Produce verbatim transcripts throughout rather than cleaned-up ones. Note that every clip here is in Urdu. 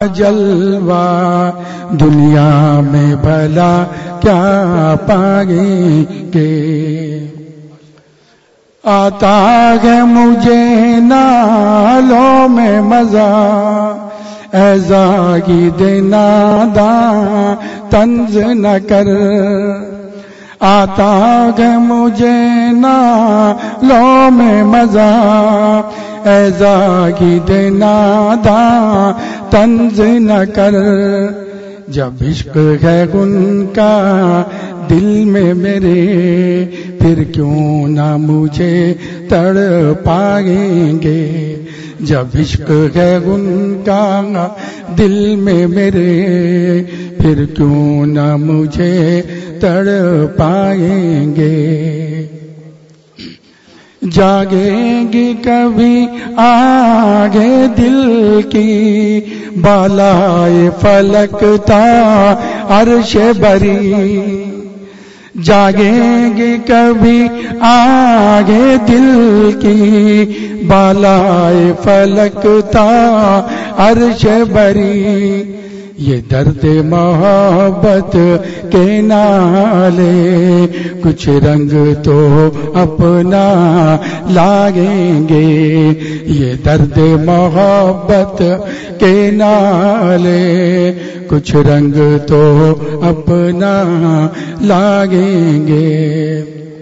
جلوہ دنیا میں بھلا کیا پائیں گے. آتا ہے مجھے نالوں میں مزہ اے زاہد ناداں طنز نہ کر. آتا ہے مجھے نالوں میں مزہ اے زاہد ناداں طنز نہ کر. جب عشق ہے ان کا دل میں میرے پھر کیوں نہ مجھے تڑ پائیں گے. جب عشق ہے ان کا دل میں میرے پھر کیوں نہ مجھے تڑ پائیں گے. جاگیں گی کبھی آگے دل کی بالائے فلک تا عرش بری. جاگیں گی کبھی آگے دل کی بالائے فلک تا عرش بری. یہ درد محبت کے نالے کچھ رنگ تو اپنا لائیں گے. یہ درد محبت کے نالے کچھ رنگ تو اپنا لائیں گے.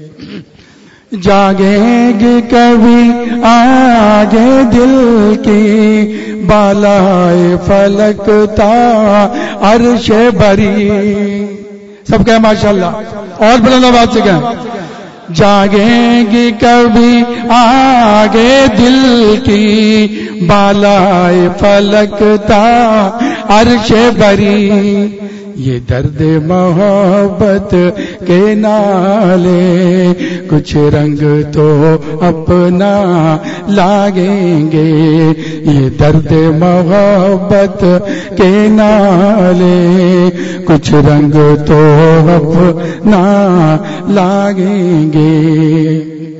جاگیں گے کبھی آگے دل کی بالائے فلک تا عرش بری. سب کہیں ماشاءاللہ اور بلند آواز سے کہیں. جاگیں گے کبھی آگے دل کی بالائے فلک تا عرش بری. یہ درد محبت کے نالے کچھ رنگ تو اپنا لائیں گے. یہ درد محبت کے نالے کچھ رنگ تو اپنا لائیں گے.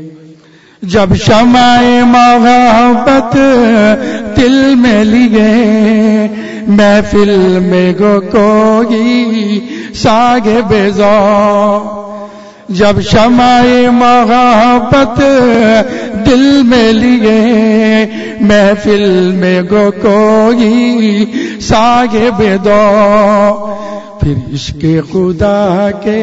جب شمع محبت دل میں لیے محفل میں گو کوئی ساگ بیزا. جب شمع محبت دل میں لیے محفل میں گو کوئی ساگ بیدو. پھر عشق خدا کے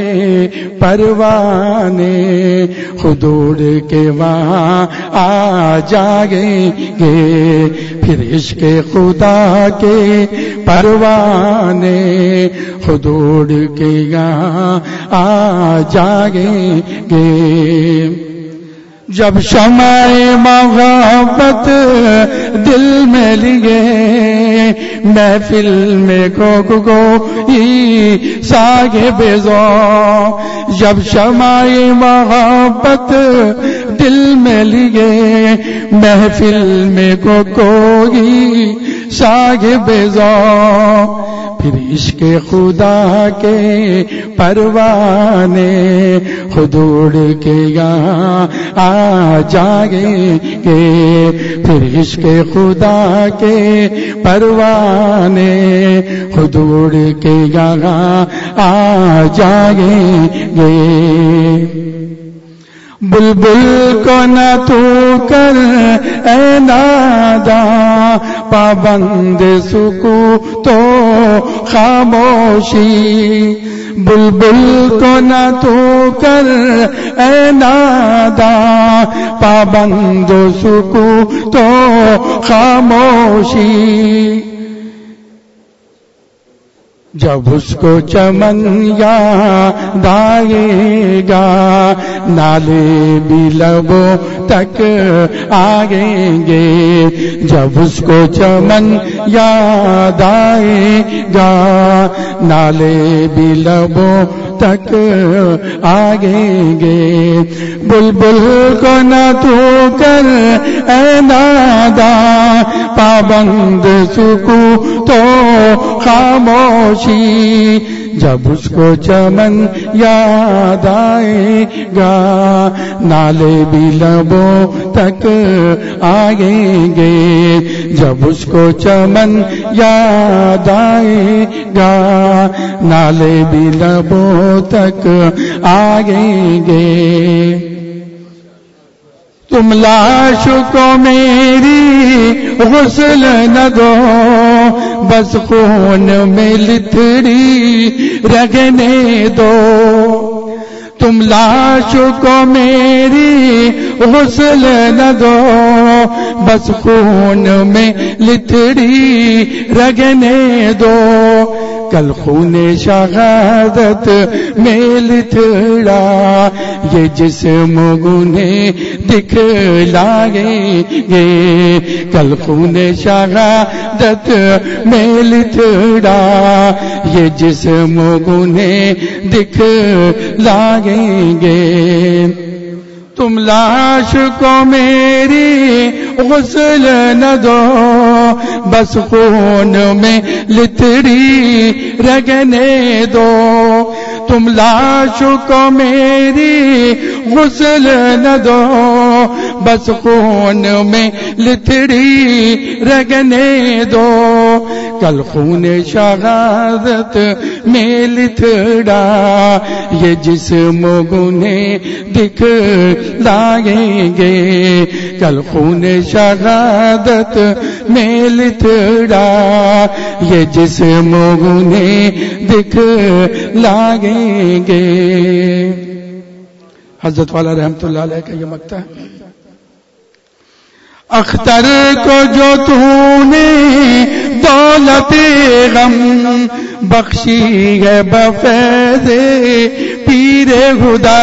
پروانے خود اڑ کے وہاں آ جائیں گے. پھر عشق خدا کے پروانے خود اڑ کے یہاں آ جائیں گے. جب شمع محبت دل میں لیے محفل میں گو گو ساگ بیزو. جب شمع محبت دل میں لیے محفل میں گو کوئی ساگ بیزو. پھر عشق خدا کے پروانے خود اڑ کے یہاں آ جائیں گے. پھر عشق خدا کے پروانے خود اڑ کے یہاں آ جائیں گے. بلبل کو نہ تو کر اے ناداں پابند سکوت تو خاموشی. بلبل کو نہ تو کر اے ناداں پابند سکوت تو خاموشی. جب اس کو چمن یاد آئے گا نالے بھی لبوں تک آئیں گے. جب اس کو چمن یاد آئے گا نالے بھی لبوں تک آگیں گے. بلبل کو نہ تو کر اے ناداں پابند سکوت تو خاموشی. جب اس کو چمن یاد آئے گا نالے بھی لبوں تک آئیں گے. جب اس کو چمن یاد آئے گا نالے بھی لبوں تک آئیں گے. تم لاش کو میری غسل نہ دو بس خون میں لتھڑی رگنے دو. تم لاش کو میری غسل نہ دو بس خون میں لتھڑی رگنے دو. کل خون شہادت میں لتھڑا یہ جسم گنہ دکھلائیں گے. کل خون شہادت میں لتھڑا یہ جسم گنہ دکھلائیں گے. تم لاش کو میری غسل نہ دو بس خون میں لتھڑی رگنے دو. تم لاش کو میری غسل نہ دو بس خون میں لتھڑی رگنے دو. کل خون شہادت میں لتھڑا یہ جسم گنہ دکھلائیں گے. کل خون شہادت میں لتھڑا یہ جسم گنہ دکھلائیں گے. حضرت والا رحمت اللہ علیہ کا یہ مقطع ہے. اختر کو جو تو نے دولت غم بخشی ہے بفیض پیر خدا.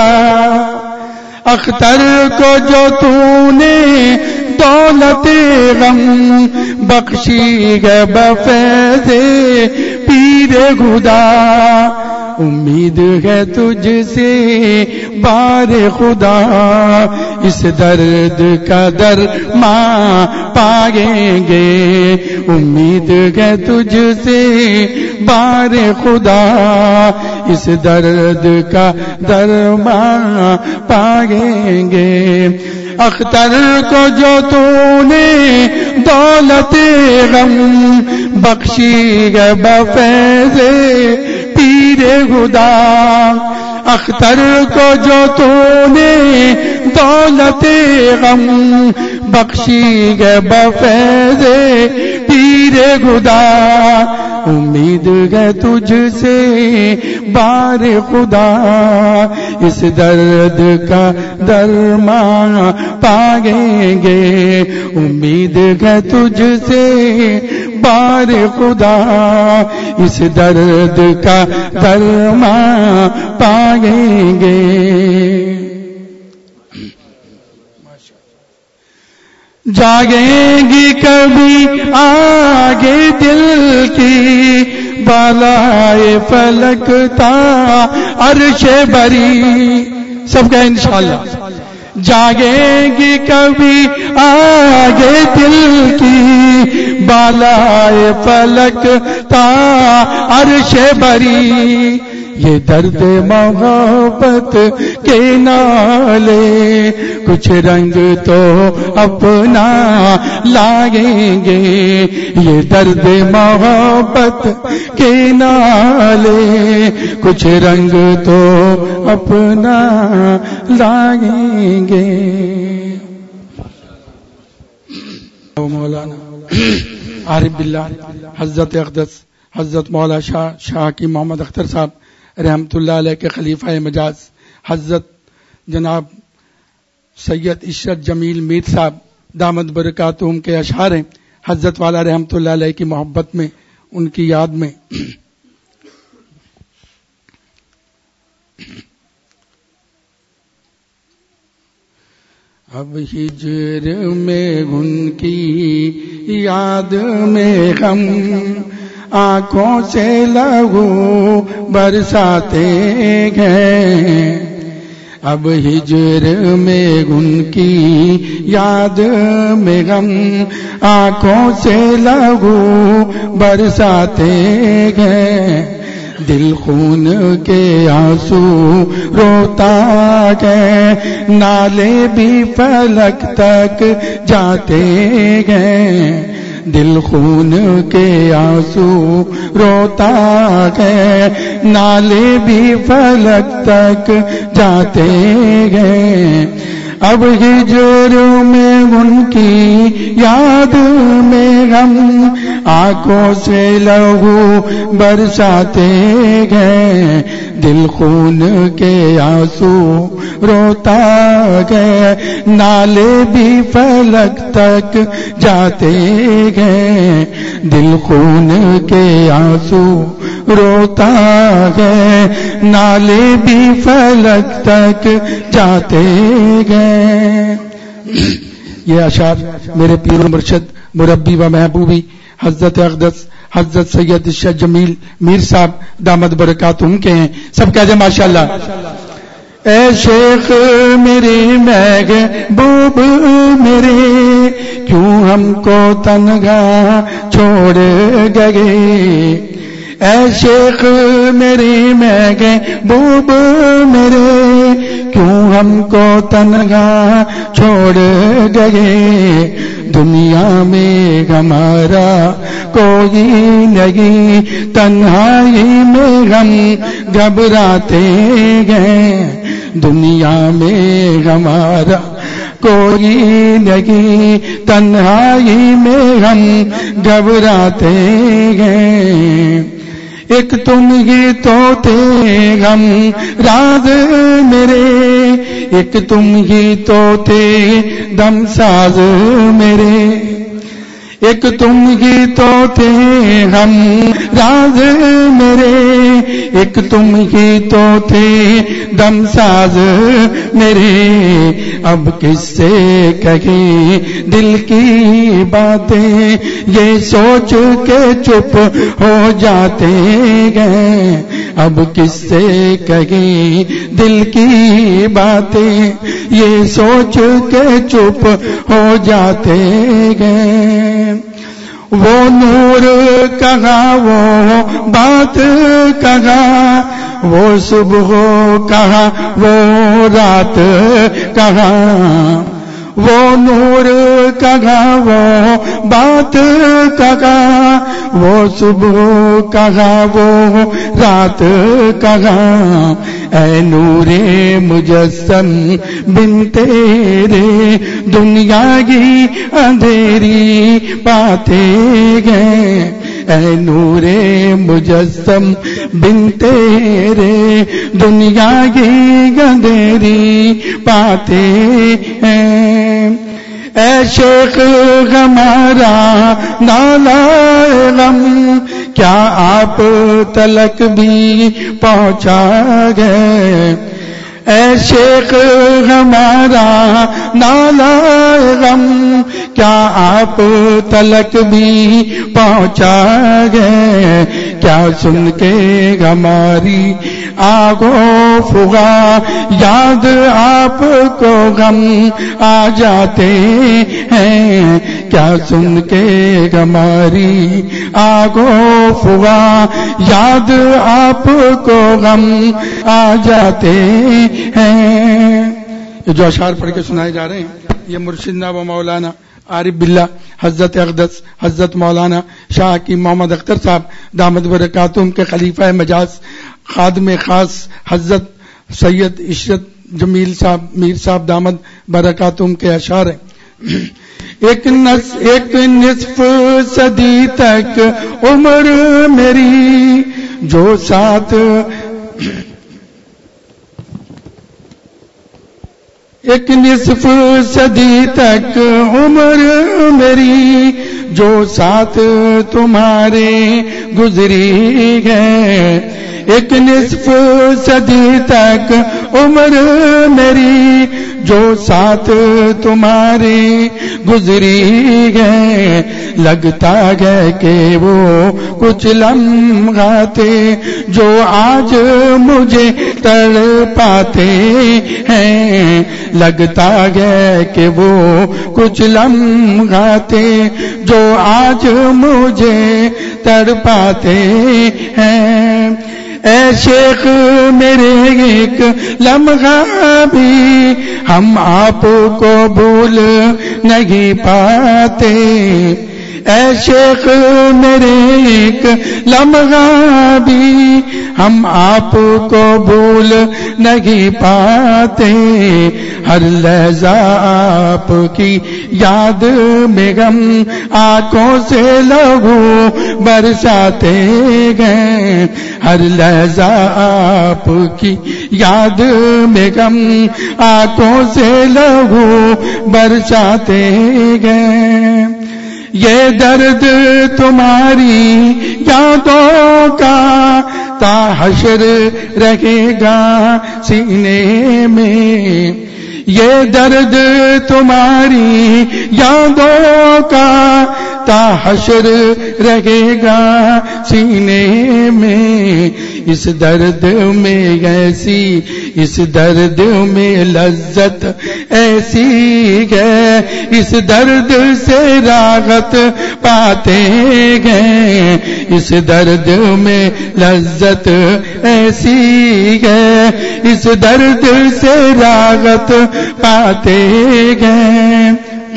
اختر کو جو تو نے دولت غم بخشی ہے بفیض پیر خدا. امید ہے تجھ سے بار خدا اس درد کا درمان پائیں گے. امید ہے تجھ سے بار خدا اس درد کا درمان پائیں گے. اختر کو جو تو نے دولت غم بخشی ہے بفیض پیر خدا. اختر کو جو تو نے دولت غم بخشی ہے بفیض پیر خدا. امید ہے تجھ سے بار خدا اس درد کا درمان پائیں گے. امید ہے تجھ سے بار خدا اس درد کا درمان پائیں گے. جاگیں گی کبھی آگے دل کی بالائے فلک تا عرش بری. سب کا انشاءاللہ. جاگیں گی کبھی آگے دل کی بالائے فلک تا عرش بری. یہ درد محبت کے نالے کچھ رنگ تو اپنا لائیں گے. یہ درد محبت کے نالے کچھ رنگ تو اپنا لائیں گے. مولانا عارف باللہ حضرت اقدس حضرت مولا شاہ شاہ کی محمد اختر صاحب رحمت اللہ علیہ کے خلیفہ مجاز حضرت جناب سید عشرت جمیل میر صاحب دامت برکاتہم کے اشعار ہیں. حضرت والا رحمت اللہ علیہ کی محبت میں ان کی یاد میں اب ہجر میں ان کی یاد میں غم آنکھوں سے لہو برساتے گئے، اب ہجر میں ان کی یاد میں غم آنکھوں سے لہو برساتے گئے، دل خون کے آنسو روتا گئے، نالے بھی فلک تک جاتے گئے، دل خون کے آنسو روتا گئے، نالے بھی فلک تک جاتے گئے، اب ہجر میں ان کی یاد میں غم آنکھوں سے لہو برساتے گئے، دل خون کے آنسو روتا گئے، نالے بھی فلک تک جاتے گئے، دل خون کے آنسو روتا گئے، نالے بھی فلک تک جاتے گئے۔ یہ اشعار میرے پیر و مرشد مربی و محبوبی حضرت اقدس حضرت سید شاہ جمیل میر صاحب دامت برکاتہم کے ہیں، سب کہہ جائے ماشاءاللہ۔ اے شیخ میرے محبوب میرے، کیوں ہم کو تنہا چھوڑ گئے، اے شیخ میرے محبوب میرے، کیوں ہم کو تنہا چھوڑ گئے، دنیا میں ہمارا کوئی نہیں، تنہائی میں ہم گھبراتے گئے، دنیا میں ہمارا کوئی نہیں، تنہائی میں ہم گھبراتے گئے، ایک تم ہی تو تھے غم راز میرے، ایک تم ہی تو تھے دم ساز میرے، ایک تم ہی تو تھے ہم راز میرے، ایک تم ہی تو تھے دم ساز میرے، اب کس سے کہیں دل کی باتیں، یہ سوچ کے چپ ہو جاتے گئے، اب کس سے کہیں دل کی باتیں، یہ سوچ کے چپ ہو جاتے گئے، وہ نور کہاں وہ بات کہاں، وہ صبح کہاں وہ رات کہاں، وہ نور کہاں وہ بات کہاں، وہ صبح کہاں وہ رات کہاں، اے نور مجسم بن تیرے، دنیا کی اندھیری پاتے گئے، اے نور مجسم بن تیرے، دنیا کی اندھیری پاتے ہیں، اے شیخ ہمارا نالہ غم کیا آپ تلک بھی پہنچا گئے، اے شیخ ہمارا نالہ غم کیا آپ تلک بھی پہنچا گئے، کیا سن کے ہماری آگوں فغا یاد آپ کو غم آ جاتے ہیں، کیا سن کے ہماری آگوں فغا یاد آپ کو غم آ جاتے ہیں۔ یہ جو اشعار پڑھ کے سنائے جا رہے ہیں یہ مرشدنا و مولانا عارف باللہ حضرت اقدس حضرت مولانا شاہ کی محمد اختر صاحب دامت برکاتہم کے خلیفہ مجاز خادم خاص حضرت سید عشرت جمیل صاحب میر صاحب دامت برکاتہم کے اشعار ہیں۔ ایک نص ایک نصف صدی تک عمر میری جو ساتھ، ایک نصف صدی تک عمر میری جو ساتھ تمہارے گزری گئے، ایک نصف صدی تک عمر میری جو ساتھ تمہارے گزری گئے، لگتا ہے کہ وہ کچھ لمحات جو آج مجھے تڑپاتے ہیں، لگتا ہے کہ وہ کچھ لمحات جو آج مجھے تڑپاتے ہیں۔ اے شیخ میرے ایک لمحہ بھی ہم آپ کو بھول نہیں پاتے، اے شیخ میرے ایک لمحہ بھی ہم آپ کو بھول نہیں پاتے، ہر لحظہ آپ کی یاد میں غم آنکھوں سے لہو برساتے گئے، ہر لحظہ آپ کی یاد میں غم آنکھوں سے لہو برساتے گئے۔ یہ درد تمہاری یادوں کا تا حشر رہے گا سینے میں، یہ درد تمہاری یادوں کا تا حشر رہے گا سینے میں، اس درد میں ایسی اس درد میں لذت ایسی ہے، اس درد سے راحت پاتے گئے، اس درد میں لذت ایسی ہے، اس درد سے راحت پاتے گئے۔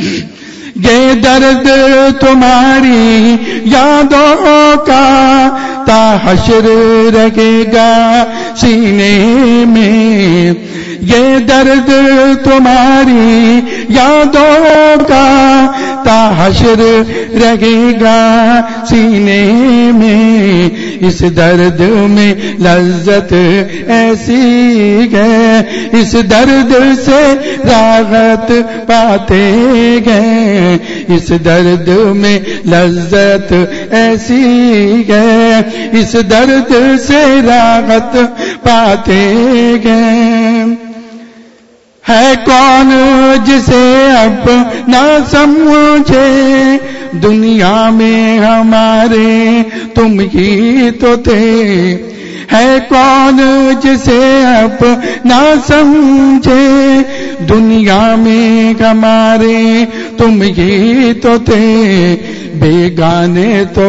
یہ درد تمہاری یادوں کا تا حشر رہے گا سینے میں، یہ درد تمہاری یادوں کا تا حشر رہے گا سینے میں، اس درد میں لذت ایسی ہے، اس درد سے راحت پاتے گئے، اس درد میں لذت ایسی ہے، اس درد سے راحت پاتے گئے۔ ہے کون جسے اب نہ سمجھے دنیا میں ہمارے تم ہی تو تھے، ہے کون جسے اب نہ سمجھے دنیا میں ہمارے تم ہی تو تھے، بیگانے تو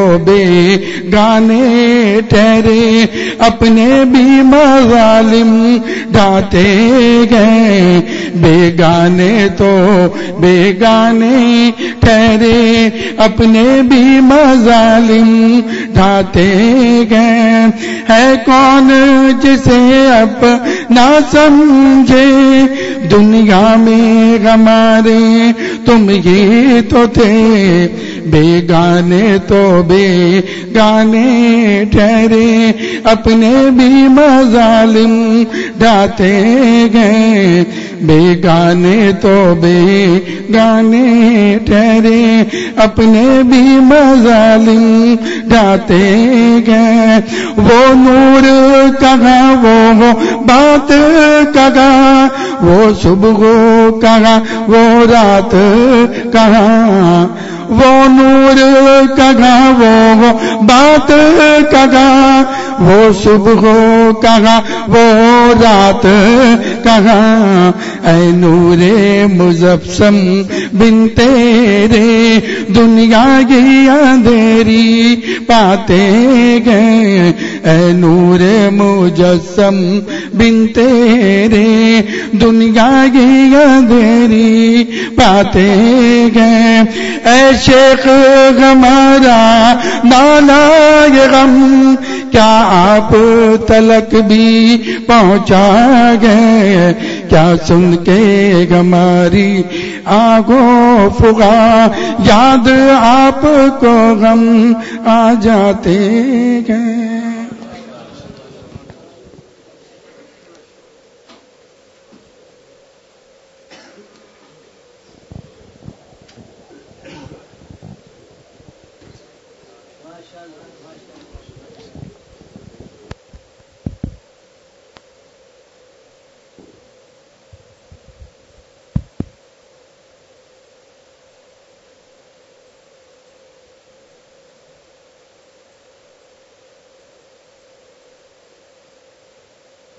بیگانے ٹھہرے اپنے بھی مظالم ڈھاتے گئے، بیگانے تو بیگانے ٹھہرے اپنے بھی مظالم ڈھاتے گئے۔ ہے کون جسے اب نہ سمجھے دنیا میں ہمارے تم ہی تو تھے، بیگانے تو بیگانے ٹھہرے اپنے بھی مظالم ڈھاتے گئے، بیگانے تو بیگانے ٹھہرے اپنے بھی مظالم ڈھاتے گئے۔ وہ نور کہاں، وہ بات کہاں، وہ صبح کہاں، وہ رات کہاں، وہ نور کہاں، وہ بات کہاں، وہ صبح کہاں، وہ رات کہاں۔ اے نور مزفسم بن تیرے دنیا کی اندھیری پاتے گئے، اے نور مجسم بن تیرے دنیا کی اندھیری پاتے گئے۔ اے شیخ ہمارا نالا یہ غم کیا آپ تلک بھی پہنچا گئے، کیا سن کے ہماری آنکھوں فغاں یاد آپ کو غم آ جاتے گئے۔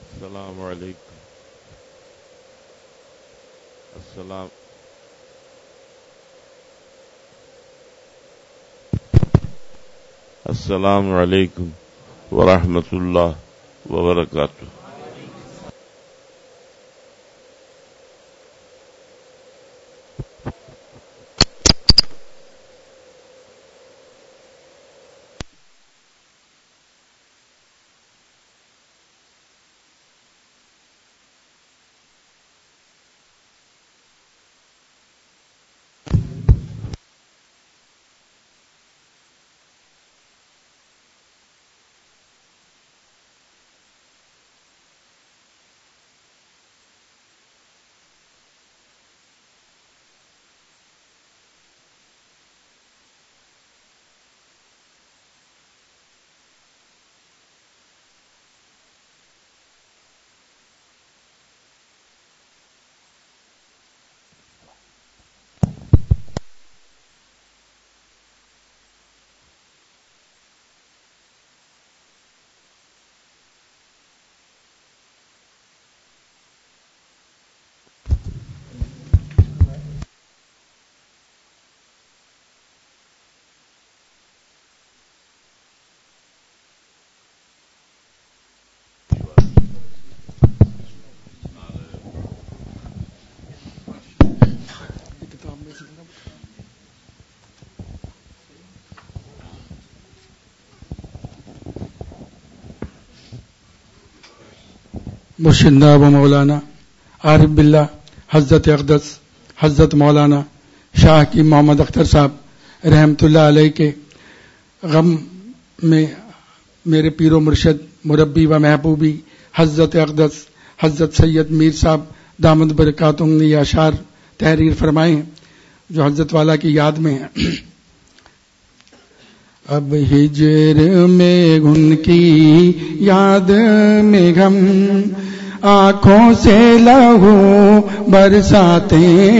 السلام علیکم. السلام السلام علیکم ورحمۃ اللہ وبرکاتہ. مرشدنا و مولانا عارف باللہ حضرت اقدس حضرت مولانا شاہ کی محمد اختر صاحب رحمت اللہ علیہ کے غم میں میرے پیر و مرشد مربی و محبوبی حضرت اقدس حضرت سید میر صاحب دامت برکاتہم نے یہ اشعار تحریر فرمائے جو حضرت والا کی یاد میں ہیں. اب ہجر میں ان کی یاد میں غم آنکھوں سے لہو برساتے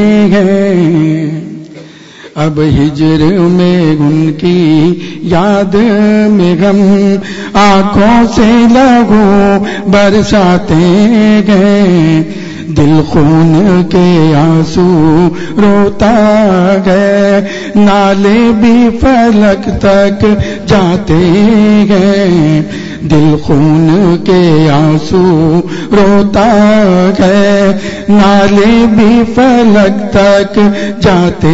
ہیں. اب ہجر میں ان کی یاد میں غم آنکھوں سے لہو برساتے ہیں. دل خون کے آنسو روتا ہے نالے بھی فلک تک جاتے ہیں. دل خون کے آنسو روتا ہے نالے بھی فلک تک جاتے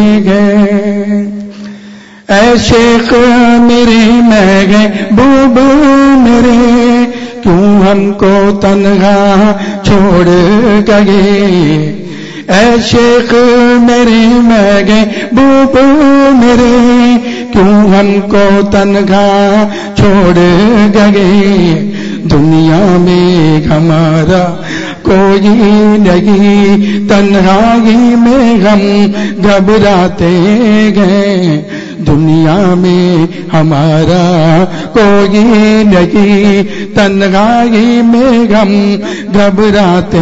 ہیں. اے شیخ میرے محبوب میرے کیوں ہم کو تنہا چھوڑ گئے. اے شیخ میرے محبوب میرے کیوں ہم کو تنہا چھوڑ گئے. دنیا میں ہمارا کوئی نہیں تنہائی میں ہم گھبراتے گئے. دنیا میں ہمارا کوئی نہیں تنہائی میں ہم گھبراتے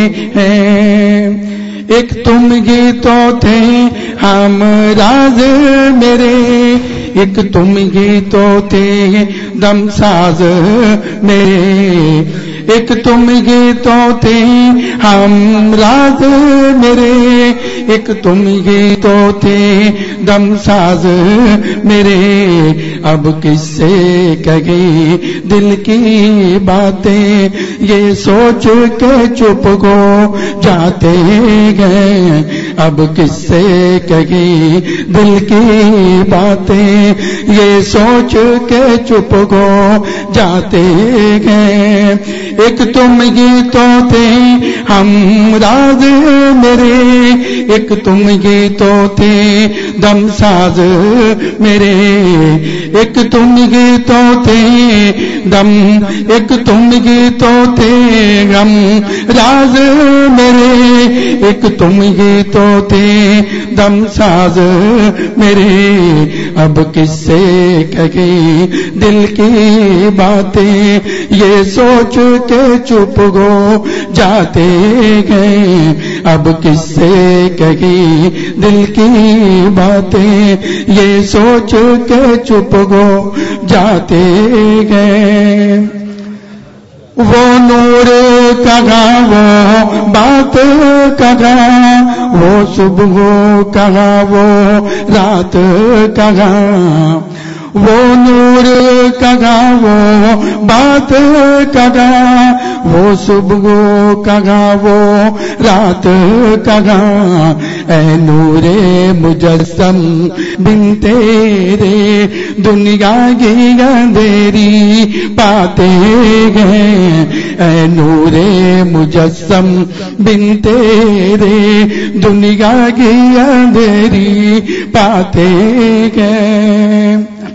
ہیں. ایک تم ہی تو تھے ہم راز میرے ایک تم ہی تو تھے دم ساز میرے. ایک تم ہی تو تھے ہم راز میرے ایک تم ہی تو تھے دم ساز میرے. اب کس سے کہے دل کی باتیں یہ سوچ کے چپ گو جاتے گئے. اب کس سے کہے دل کی باتیں یہ سوچ کے چپ گو جاتے گئے. ایک تم ہی تو تھے ہم راز میرے ایک تم ہی تو تھے دم ساز میرے. ایک تم ہی تو تھے دم ایک تم ہی تو تھے غم راز میرے ایک تم ہی تو تھے دم ساز میرے. اب کس سے کہے دل کی باتیں یہ سوچ کے چپ گو جاتے گئے. اب کس سے کہے دل کی باتیں یہ سوچ کے چپ گو جاتے گئے. وہ نور کہاں وہ بات کہاں، وہ صبح کہاں وہ رات کہاں، وہ نور کہاں وہ بات کہاں، وہ صبح کہاں وہ رات کہاں، اے نور مجسم بن تیرے دنیا کی اندھیری پاتے گئے، اے نور مجسم بن تیرے دنیا کی اندھیری پاتے گئے،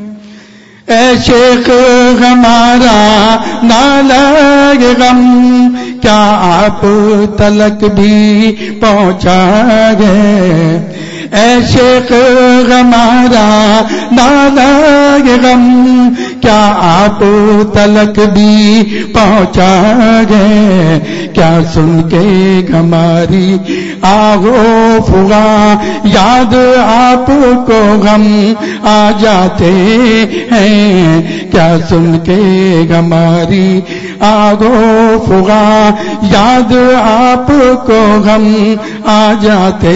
اے شیخ ہمارا نہ لگے غم، کیا آپ تلک بھی پہنچا گئے، اے شیخ ہمارا نہ لگے غم، کیا آپ تلک بھی پہنچا گئے، کیا سن کے ہماری آہو فغاں یاد آپ کو غم آ جاتے ہیں، کیا سن کے ہماری آہو فغاں یاد آپ کو غم آ جاتے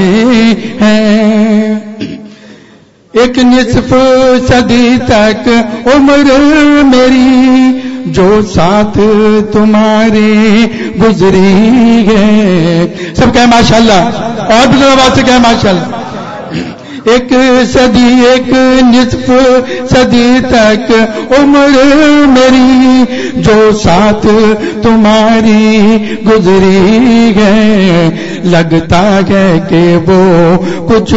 ہیں، ایک نصف صدی تک عمر میری جو ساتھ تمہارے گزری ہے، سب کہیں ماشاءاللہ، اور بھی آواز سے کہیں ماشاءاللہ، ایک صدی ایک نصف صدی تک عمر میری جو ساتھ تمہاری گزری ہے، لگتا ہے کہ وہ کچھ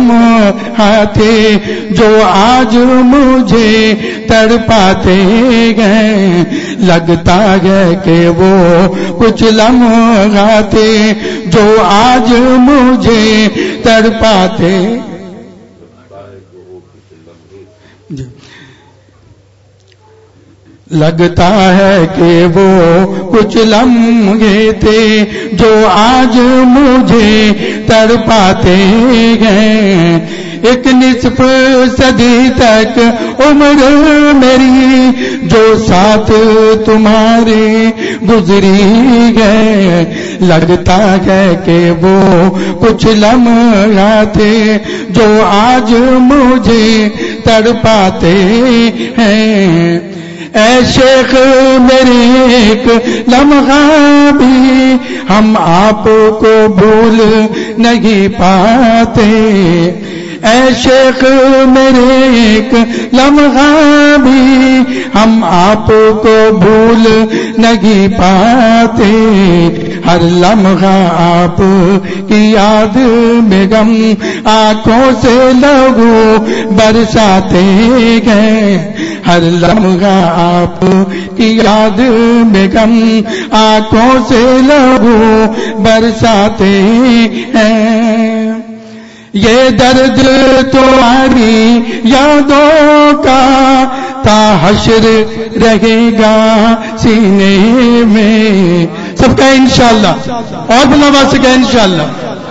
لمحے جو آج مجھے تڑپاتے گئے، لگتا ہے کہ وہ کچھ لمحے جو آج مجھے تڑپاتے، لگتا ہے کہ وہ کچھ لمحے تھے جو آج مجھے تڑپاتے گئے، ایک نصف صدی تک عمر میری جو ساتھ تمہارے گزری گئے، لگتا ہے کہ وہ کچھ لمحے تھے جو آج مجھے تڑپاتے ہیں، اے شیخ میرے ایک لمحہ بھی ہم آپ کو بھول نہیں پاتے، اے شیخ میرے ایک لمحہ بھی ہم آپ کو بھول نہیں پاتے، ہر لمحہ آپ کی یاد میں غم آنکھوں سے لہو برساتے گئے، ہر لمحہ آپ کی یاد میں غم آنکھوں سے لہو برساتے ہیں، یہ درد تمہاری یادوں کا تا حشر رہے گا سینے میں، سب کا انشاءاللہ، اور بلوا سے کا انشاءاللہ،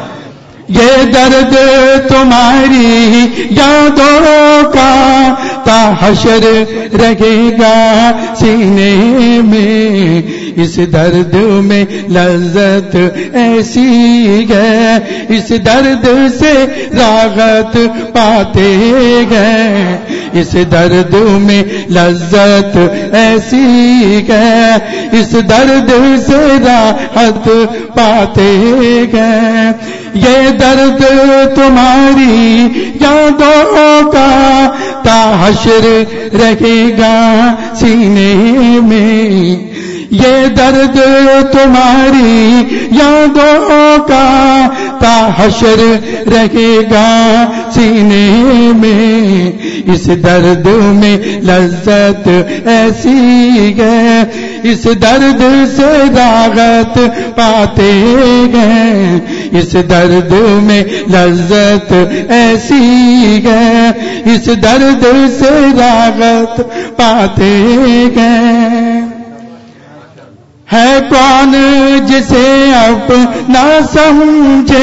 یہ درد تمہاری یادوں کا تا حشر رہے گا سینے میں، اس درد میں لذت ایسی ہے، اس درد سے راحت پاتے گئے، اس درد میں لذت ایسی ہے، اس درد سے راحت پاتے گئے، یہ درد تمہاری یادوں کا تا حشر رہے گا سینے میں، یہ درد تمہاری یادوں کا تا حشر رہے گا سینے میں، اس درد میں لذت ایسی ہے، اس درد سے راحت پاتے گئے، اس درد میں لذت ایسی ہے، اس درد سے راحت پاتے گئے، ہے کون جسے اپنا سمجھے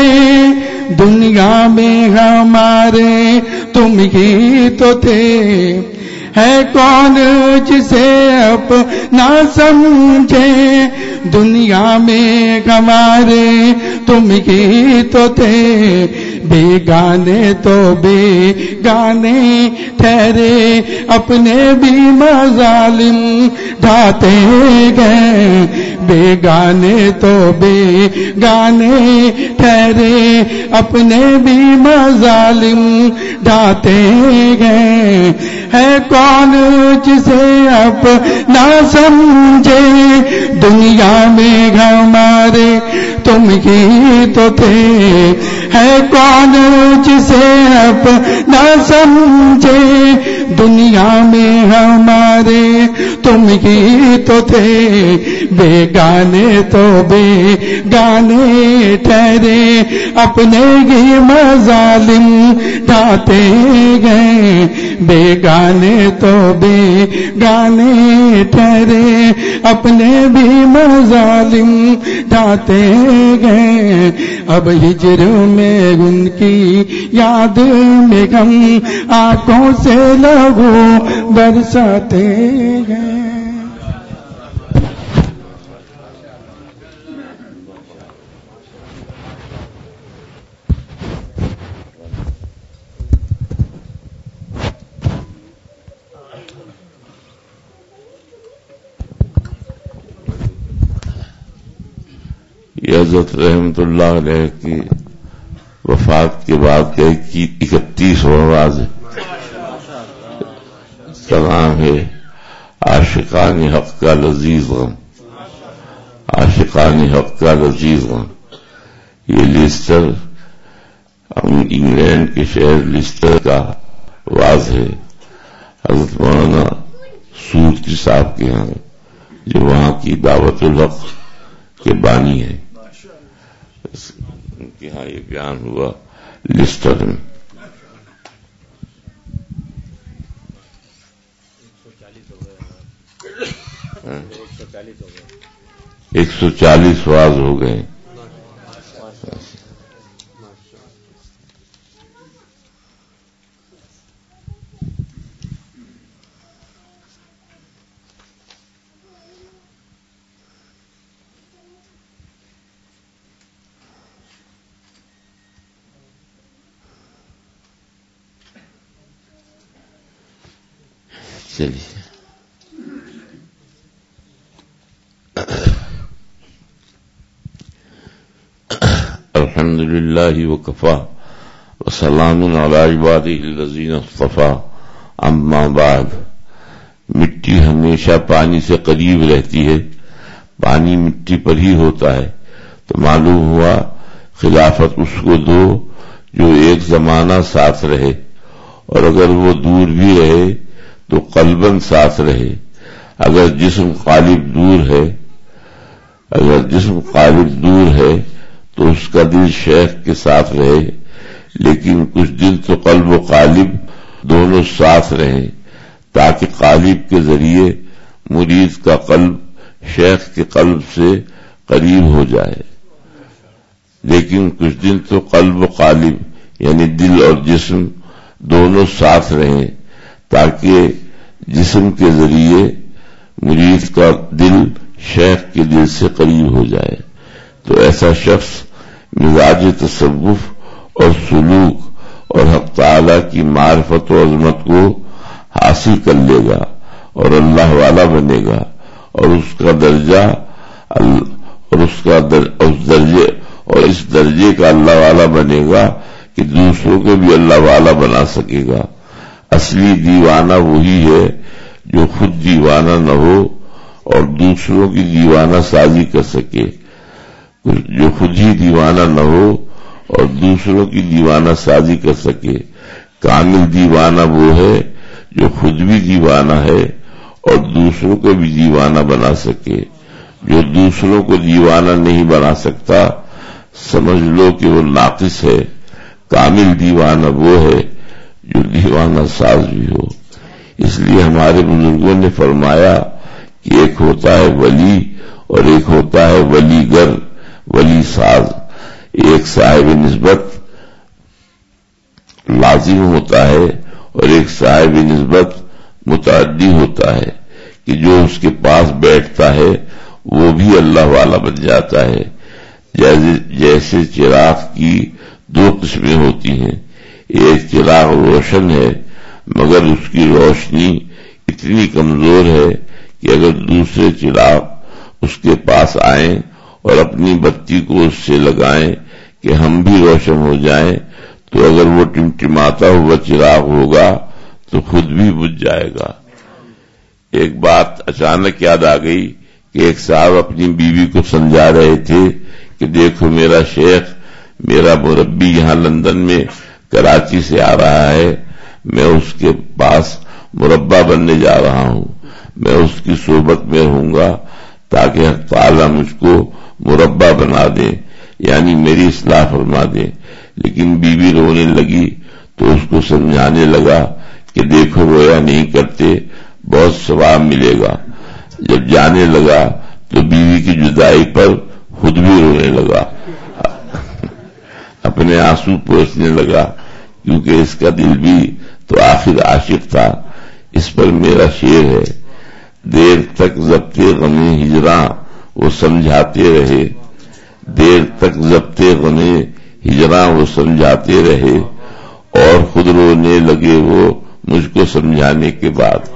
دنیا میں ہمارے تم ہی تو تھے، ہے کون جسے اپنا سمجھے، دنیا میں ہمارے تم ہی تو تھے، بیگانے تو بیگانے ٹھہرے، اپنے بھی مظالم ڈھاتے گئے، بیگانے تو بیگانے ٹھہرے، اپنے بھی مظالم ڈھاتے گئے، ہے کون جسے اپنا سمجھے، دنیا میں ہمارے تم ہی تو تھے، ہے کون جسے اپنا سمجھے، دنیا میں ہمارے تم ہی تو تھے، بیگانے تو بیگانے ٹھہرے، اپنے ہی مظالم ڈھاتے گئے، بیگانے تو بیگانے ٹھہرے، اپنے بھی مظالم ڈھاتے گئے، اب ہجر میں ان کی یاد میں غم آنکھوں سے لہو برساتے گئے۔ یہ حضرت رحمت اللہ علیہ کی وفات کے بعد کی اکتیسواں واز ہے، اس کا نام ہے عاشقان حق کا لذیذ غم، عاشقان حق کا لذیذ غم۔ یہ لیسٹر انگلینڈ کے شہر لیسٹر کا واز ہے، حضرت مولانا سورتی صاحب کے ہاں، جو وہاں کی دعوت الحق کے بانی ہے، ان کے ہاں یہ بیان ہوا لیسٹر میں۔ ایک سو چالیس واز ہو گئے۔ چلیے الحمد للہ وکفی وسلام علی عبادہ الذین اصطفی، اما بعد۔ مٹی ہمیشہ پانی سے قریب رہتی ہے، پانی مٹی پر ہی ہوتا ہے، تو معلوم ہوا خلافت اس کو دو جو ایک زمانہ ساتھ رہے، اور اگر وہ دور بھی رہے تو قلباً ساتھ رہے۔ اگر جسم غالب دور ہے اگر جسم غالب دور ہے تو اس کا دل شیخ کے ساتھ رہے، لیکن کچھ دن تو قلب و قالب دونوں ساتھ رہیں، تاکہ قالب کے ذریعے مرید کا قلب شیخ کے قلب سے قریب ہو جائے، لیکن کچھ دن تو قلب و قالب یعنی دل اور جسم دونوں ساتھ رہیں، تاکہ جسم کے ذریعے مرید کا دل شیخ کے دل سے قریب ہو جائے۔ تو ایسا شخص مزاج تصوف اور سلوک اور حق تعالی کی معرفت و عظمت کو حاصل کر لے گا اور اللہ والا بنے گا، اور اس کا درجہ اور اس کا در اس درجے اور اس درجے کا اللہ والا بنے گا کہ دوسروں کو بھی اللہ والا بنا سکے گا۔ اصلی دیوانہ وہی ہے جو خود دیوانہ نہ ہو اور دوسروں کی دیوانہ سازی کر سکے، جو خود ہی دیوانہ نہ ہو اور دوسروں کی دیوانہ سازی کر سکے۔ کامل دیوانہ وہ ہے جو خود بھی دیوانہ ہے اور دوسروں کو بھی دیوانہ بنا سکے۔ جو دوسروں کو دیوانہ نہیں بنا سکتا سمجھ لو کہ وہ ناقص ہے۔ کامل دیوانہ وہ ہے جو دیوانہ ساز بھی ہو۔ اس لیے ہمارے بزرگوں نے فرمایا کہ ایک ہوتا ہے ولی اور ایک ہوتا ہے ولی گر، ولی ساز۔ ایک صاحب نسبت لازم ہوتا ہے اور ایک صاحب نسبت متعدی ہوتا ہے کہ جو اس کے پاس بیٹھتا ہے وہ بھی اللہ والا بن جاتا ہے. جیسے جیسے چراغ کی دو قسمیں ہوتی ہیں. ایک چراغ روشن ہے مگر اس کی روشنی اتنی کمزور ہے کہ اگر دوسرے چراغ اس کے پاس آئیں اور اپنی بتی کو اس سے لگائیں کہ ہم بھی روشن ہو جائیں تو اگر وہ ٹمٹماتا ہوا چراغ ہوگا تو خود بھی بجھ جائے گا. ایک بات اچانک یاد آ گئی کہ ایک صاحب اپنی بیوی کو سمجھا رہے تھے کہ دیکھو میرا شیخ میرا مربی یہاں لندن میں کراچی سے آ رہا ہے، میں اس کے پاس مربع بننے جا رہا ہوں، میں اس کی صحبت میں رہوں گا تاکہ حق تعالیٰ مجھ کو مربع بنا دے، یعنی میری اصلاح فرما دے. لیکن بیوی رونے لگی تو اس کو سمجھانے لگا کہ دیکھو رویا نہیں کرتے، بہت ثواب ملے گا. جب جانے لگا تو بیوی کی جدائی پر خود بھی رونے لگا، اپنے آنسو پوچھنے لگا کیونکہ اس کا دل بھی تو آخر عاشق تھا. اس پر میرا شعر ہے: دیر تک ضبط غم ہجراں وہ سمجھاتے رہے، دیر تک ضبط غم ہجراں وہ سمجھاتے رہے، اور خود رونے لگے وہ مجھ کو سمجھانے کے بعد.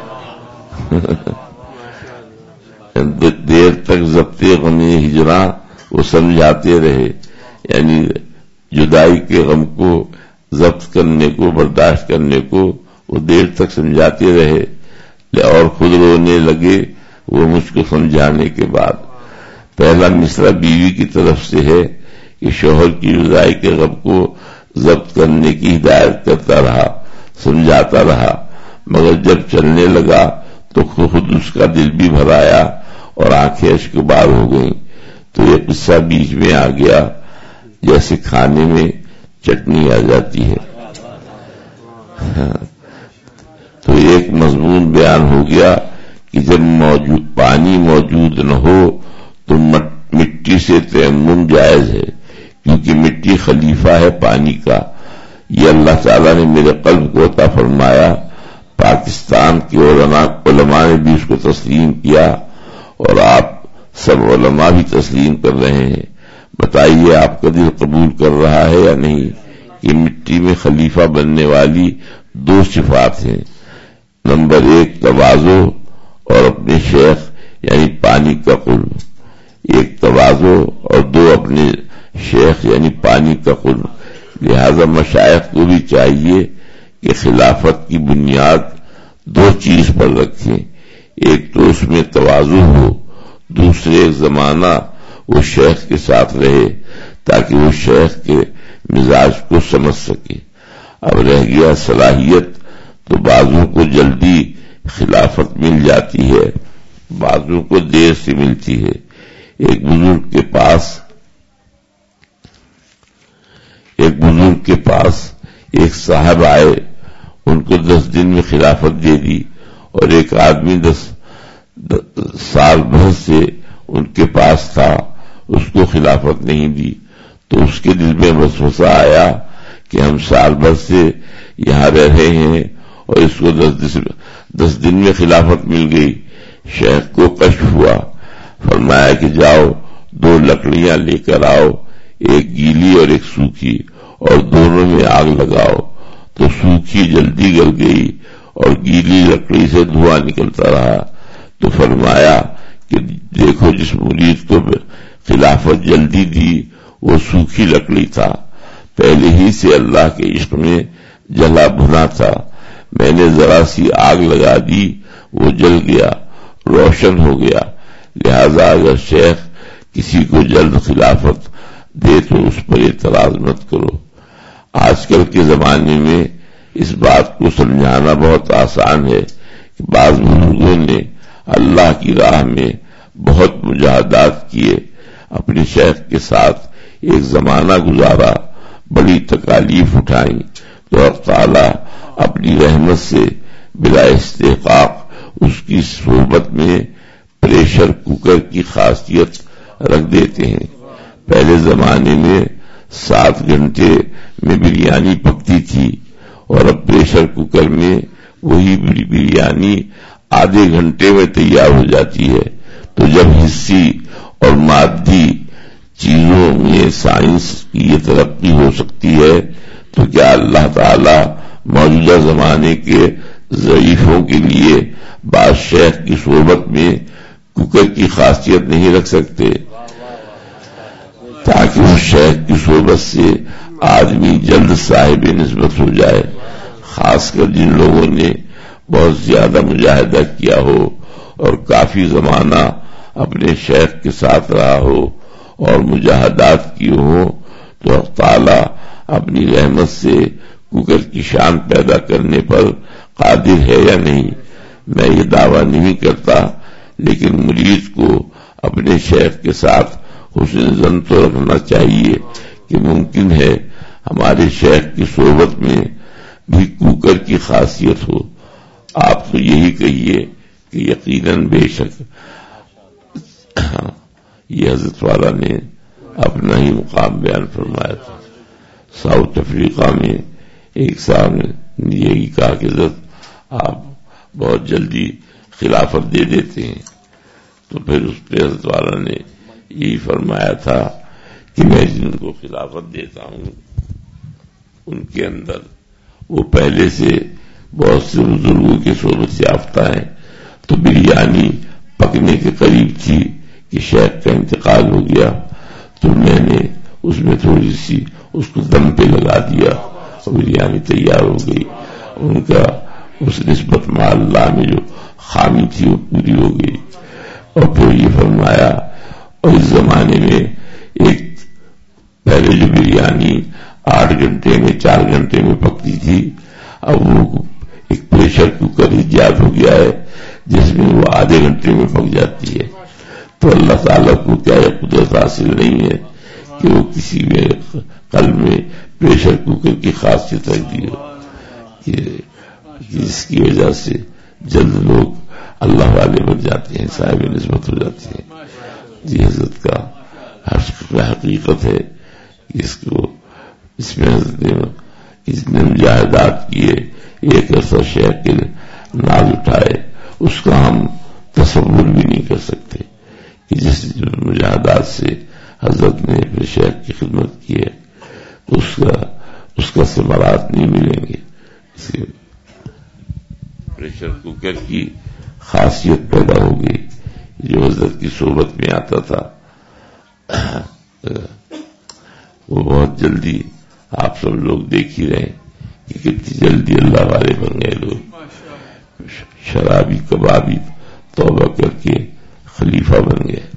دیر تک ضبط غم ہجراں وہ سمجھاتے رہے، یعنی جدائی کے غم کو ضبط کرنے کو، برداشت کرنے کو وہ دیر تک سمجھاتے رہے، اور خود رونے لگے وہ مجھ کو سمجھانے کے بعد. پہلا مصرع بیوی کی طرف سے ہے کہ شوہر کی جدائی کے غم کو ضبط کرنے کی ہدایت کرتا رہا، سمجھاتا رہا، مگر جب چلنے لگا تو خود اس کا دل بھی بھر آیا اور آنکھیں اشکبار ہو گئیں. تو یہ قصہ بیچ میں آ گیا جیسے کھانے میں چٹنی آ جاتی ہے. تو ایک مضمون بیان ہو گیا کہ جب موجود پانی موجود نہ ہو تو مٹی سے تیمم جائز ہے، کیونکہ مٹی خلیفہ ہے پانی کا. یہ اللہ تعالیٰ نے میرے قلب کو عطا فرمایا. پاکستان کے علماء علماء نے بھی اس کو تسلیم کیا اور آپ سب علماء بھی تسلیم کر رہے ہیں. بتائیے آپ کا دل قبول کر رہا ہے یا نہیں کہ مٹی میں خلیفہ بننے والی دو صفات ہیں. نمبر ایک تواضع اور اپنے شیخ یعنی پانی کا قرب. ایک تواضع اور دو اپنے شیخ یعنی پانی کا قرب. لہذا مشائخ کو بھی چاہیے کہ خلافت کی بنیاد دو چیز پر رکھیں. ایک تو اس میں تواضع ہو، دوسرے ایک زمانہ وہ شیخ کے ساتھ رہے تاکہ وہ شیخ کے مزاج کو سمجھ سکے. اب رہ گیا صلاحیت، تو بعضوں کو جلدی خلافت مل جاتی ہے، بعضوں کو دیر سے ملتی ہے. ایک بزرگ کے پاس ایک بزرگ کے پاس ایک صاحب آئے، ان کو دس دن میں خلافت دے دی، اور ایک آدمی دس سال بھر سے ان کے پاس تھا، اس کو خلافت نہیں دی. تو اس کے دل میں وسوسہ آیا کہ ہم سال بھر سے یہاں رہ رہے ہیں اور اس کو دس دس دن میں خلافت مل گئی. شیخ کو کشف ہوا، فرمایا کہ جاؤ دو لکڑیاں لے کر آؤ، ایک گیلی اور ایک سوکھی، اور دونوں میں آگ لگاؤ. تو سوکھی جلدی گل گئی اور گیلی لکڑی سے دھواں نکلتا رہا. تو فرمایا کہ دیکھو جس مرید کو خلافت جلدی دی وہ سوکھی لکڑی تھا، پہلے ہی سے اللہ کے عشق میں جلا بھنا تھا، میں نے ذرا سی آگ لگا دی، وہ جل گیا، روشن ہو گیا. لہذا اگر شیخ کسی کو جلد خلافت دے تو اس پر اعتراض مت کرو. آج کل کے زمانے میں اس بات کو سمجھانا بہت آسان ہے کہ بعض بزرگوں نے اللہ کی راہ میں بہت مجاہدات کیے، اپنے شیخ کے ساتھ ایک زمانہ گزارا، بڑی تکالیف اٹھائیں، تو اللہ تعالیٰ اپنی رحمت سے بلا استحقاق اس کی صحبت میں پریشر کوکر کی خاصیت رکھ دیتے ہیں. پہلے زمانے میں سات گھنٹے میں بریانی پکتی تھی اور اب پریشر کوکر میں وہی بریانی آدھے گھنٹے میں تیار ہو جاتی ہے. تو جب حصی اور مادی چیزوں میں سائنس کی یہ ترقی ہو سکتی ہے تو کیا اللہ تعالی موجودہ زمانے کے ضعیفوں کے لیے بعض شیخ کی صحبت میں کوکر کی خاصیت نہیں رکھ سکتے تاکہ اس شیخ کی صحبت سے آدمی جلد صاحب نسبت ہو جائے، خاص کر جن لوگوں نے بہت زیادہ مجاہدہ کیا ہو اور کافی زمانہ اپنے شیخ کے ساتھ رہا ہو اور مجاہدات کی ہو، تو اللہ تعالی اپنی رحمت سے کوکر کی شان پیدا کرنے پر قادر ہے یا نہیں. میں یہ دعویٰ نہیں کرتا، لیکن مرید کو اپنے شیخ کے ساتھ حسن ظن تو رکھنا چاہیے کہ ممکن ہے ہمارے شیخ کی صحبت میں بھی کوکر کی خاصیت ہو. آپ تو یہی کہیے کہ یقیناً بے شک. یہ حضرت والا نے اپنا ہی مقام بیان فرمایا تھا. ساؤتھ افریقہ میں ایک صاحب نے یہی کہا کہ حضرت آپ بہت جلدی خلافت دے دیتے ہیں، تو پھر اس پہ حضرت والا نے یہی فرمایا تھا کہ میں جن کو خلافت دیتا ہوں ان کے اندر وہ پہلے سے بہت سے بزرگوں کی صحبت سے یافتہ ہیں. تو بریانی پکنے کے قریب تھی کہ شیخ کا انتقال ہو گیا، تو میں نے اس میں تھوڑی سی اس کو دم پہ لگا دیا اور بریانی تیار ہو گئی. ان کا اس نسبت مع اللہ میں جو خامی تھی وہ پوری ہو گئی. اور پھر یہ فرمایا، اور اس زمانے میں ایک پہلے جو بریانی آٹھ گھنٹے میں چار گھنٹے میں پکتی تھی، اب وہ ایک پریشر کوکر ایجاد ہو گیا ہے جس میں وہ آدھے گھنٹے میں پک جاتی ہے. تو اللہ تعالیٰ کو کیا یہ قدرت حاصل نہیں ہے کہ وہ کسی میں قلب میں پریشر کوکر کی خاصیت رکھ دی ہو کہ جس کی وجہ سے جلد لوگ اللہ والے بن جاتے ہیں، صاحب نسبت ہو جاتی ہے. جی حضرت کا ہر حقیقت ہے اس کو اس میں حضرت نے اس نے مجاہدات کیے، ایک عرصہ شیخ کے ناز اٹھائے، اس کا ہم تصور بھی نہیں کر سکتے کہ جس مجاہدات سے حضرت نے پھر شیخ کی خدمت کی ہے تو اس کا اس کا ثمرات نہیں ملیں گے. پریشر کوکر کی خاصیت پیدا ہو گئی جو حضرت کی صحبت میں آتا تھا، وہ بہت جلدی آپ سب لوگ دیکھ ہی رہے کہ کتنی جلدی اللہ والے بن گئے لوگ. شرابی کبابی توبہ کر کے خلیفہ بن گئے.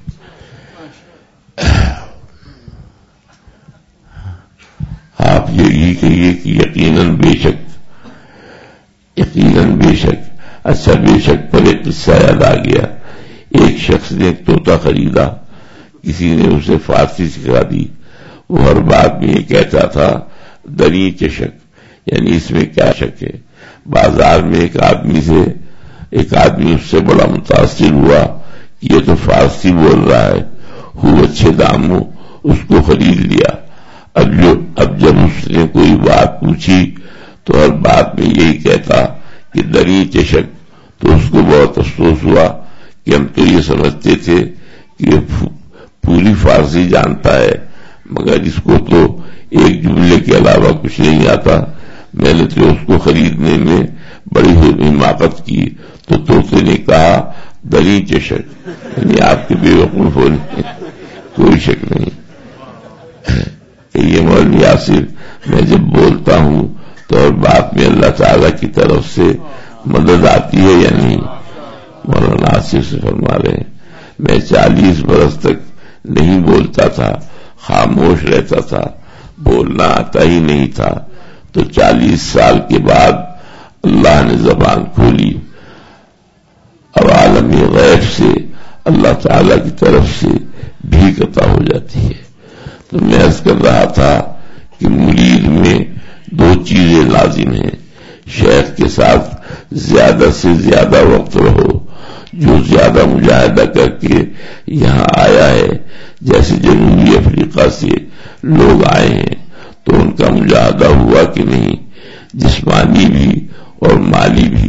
آپ یہی کہیے کہ یقیناً بے شک یقیناً بے شک اچھا بے شک پر ایک قصہ یاد آ گیا. ایک شخص نے ایک طوطا خریدا، کسی نے اسے فارسی سکھا دی. وہ ہر بات میں یہ کہتا تھا دری چشک، یعنی اس میں کیا شک ہے. بازار میں ایک آدمی سے ایک آدمی اس سے بڑا متاثر ہوا کہ یہ تو فارسی بول رہا ہے، خوب اچھے دام ہو، اس کو خرید لیا. اب جو اب جب اس نے کوئی بات پوچھی تو ہر بات میں یہی کہتا کہ دری چشک. تو اس کو بہت افسوس ہوا کہ ہم تو یہ سمجھتے تھے کہ یہ پوری فارسی جانتا ہے، مگر اس کو تو ایک جملے کے علاوہ کچھ نہیں آتا. میں نے تو اس کو خریدنے میں بڑی حماقت کی. تو طوطے نے کہا دری چشک، یعنی آپ کے بے وقوف ہونے کوئی شک نہیں کہ یہ مولوی یاسر میں جب بولتا ہوں تو اور بات میں اللہ تعالیٰ کی طرف سے مدد آتی ہے یا نہیں. مولانا آصف سے فرما رہے ہیں میں چالیس برس تک نہیں بولتا تھا، خاموش رہتا تھا، بولنا آتا ہی نہیں تھا. تو چالیس سال کے بعد اللہ نے زبان کھولی. اب عالم غیب سے اللہ تعالیٰ کی طرف سے بھیک عطا ہو جاتی ہے. تو میں عرض کر رہا تھا کہ مرید میں دو چیزیں لازم ہیں. شیخ کے ساتھ زیادہ سے زیادہ وقت رہو. جو زیادہ مجاہدہ کر کے یہاں آیا ہے، جیسے جنوبی افریقہ سے لوگ آئے ہیں، تو ان کا مجاہدہ ہوا کہ نہیں، جسمانی بھی اور مالی بھی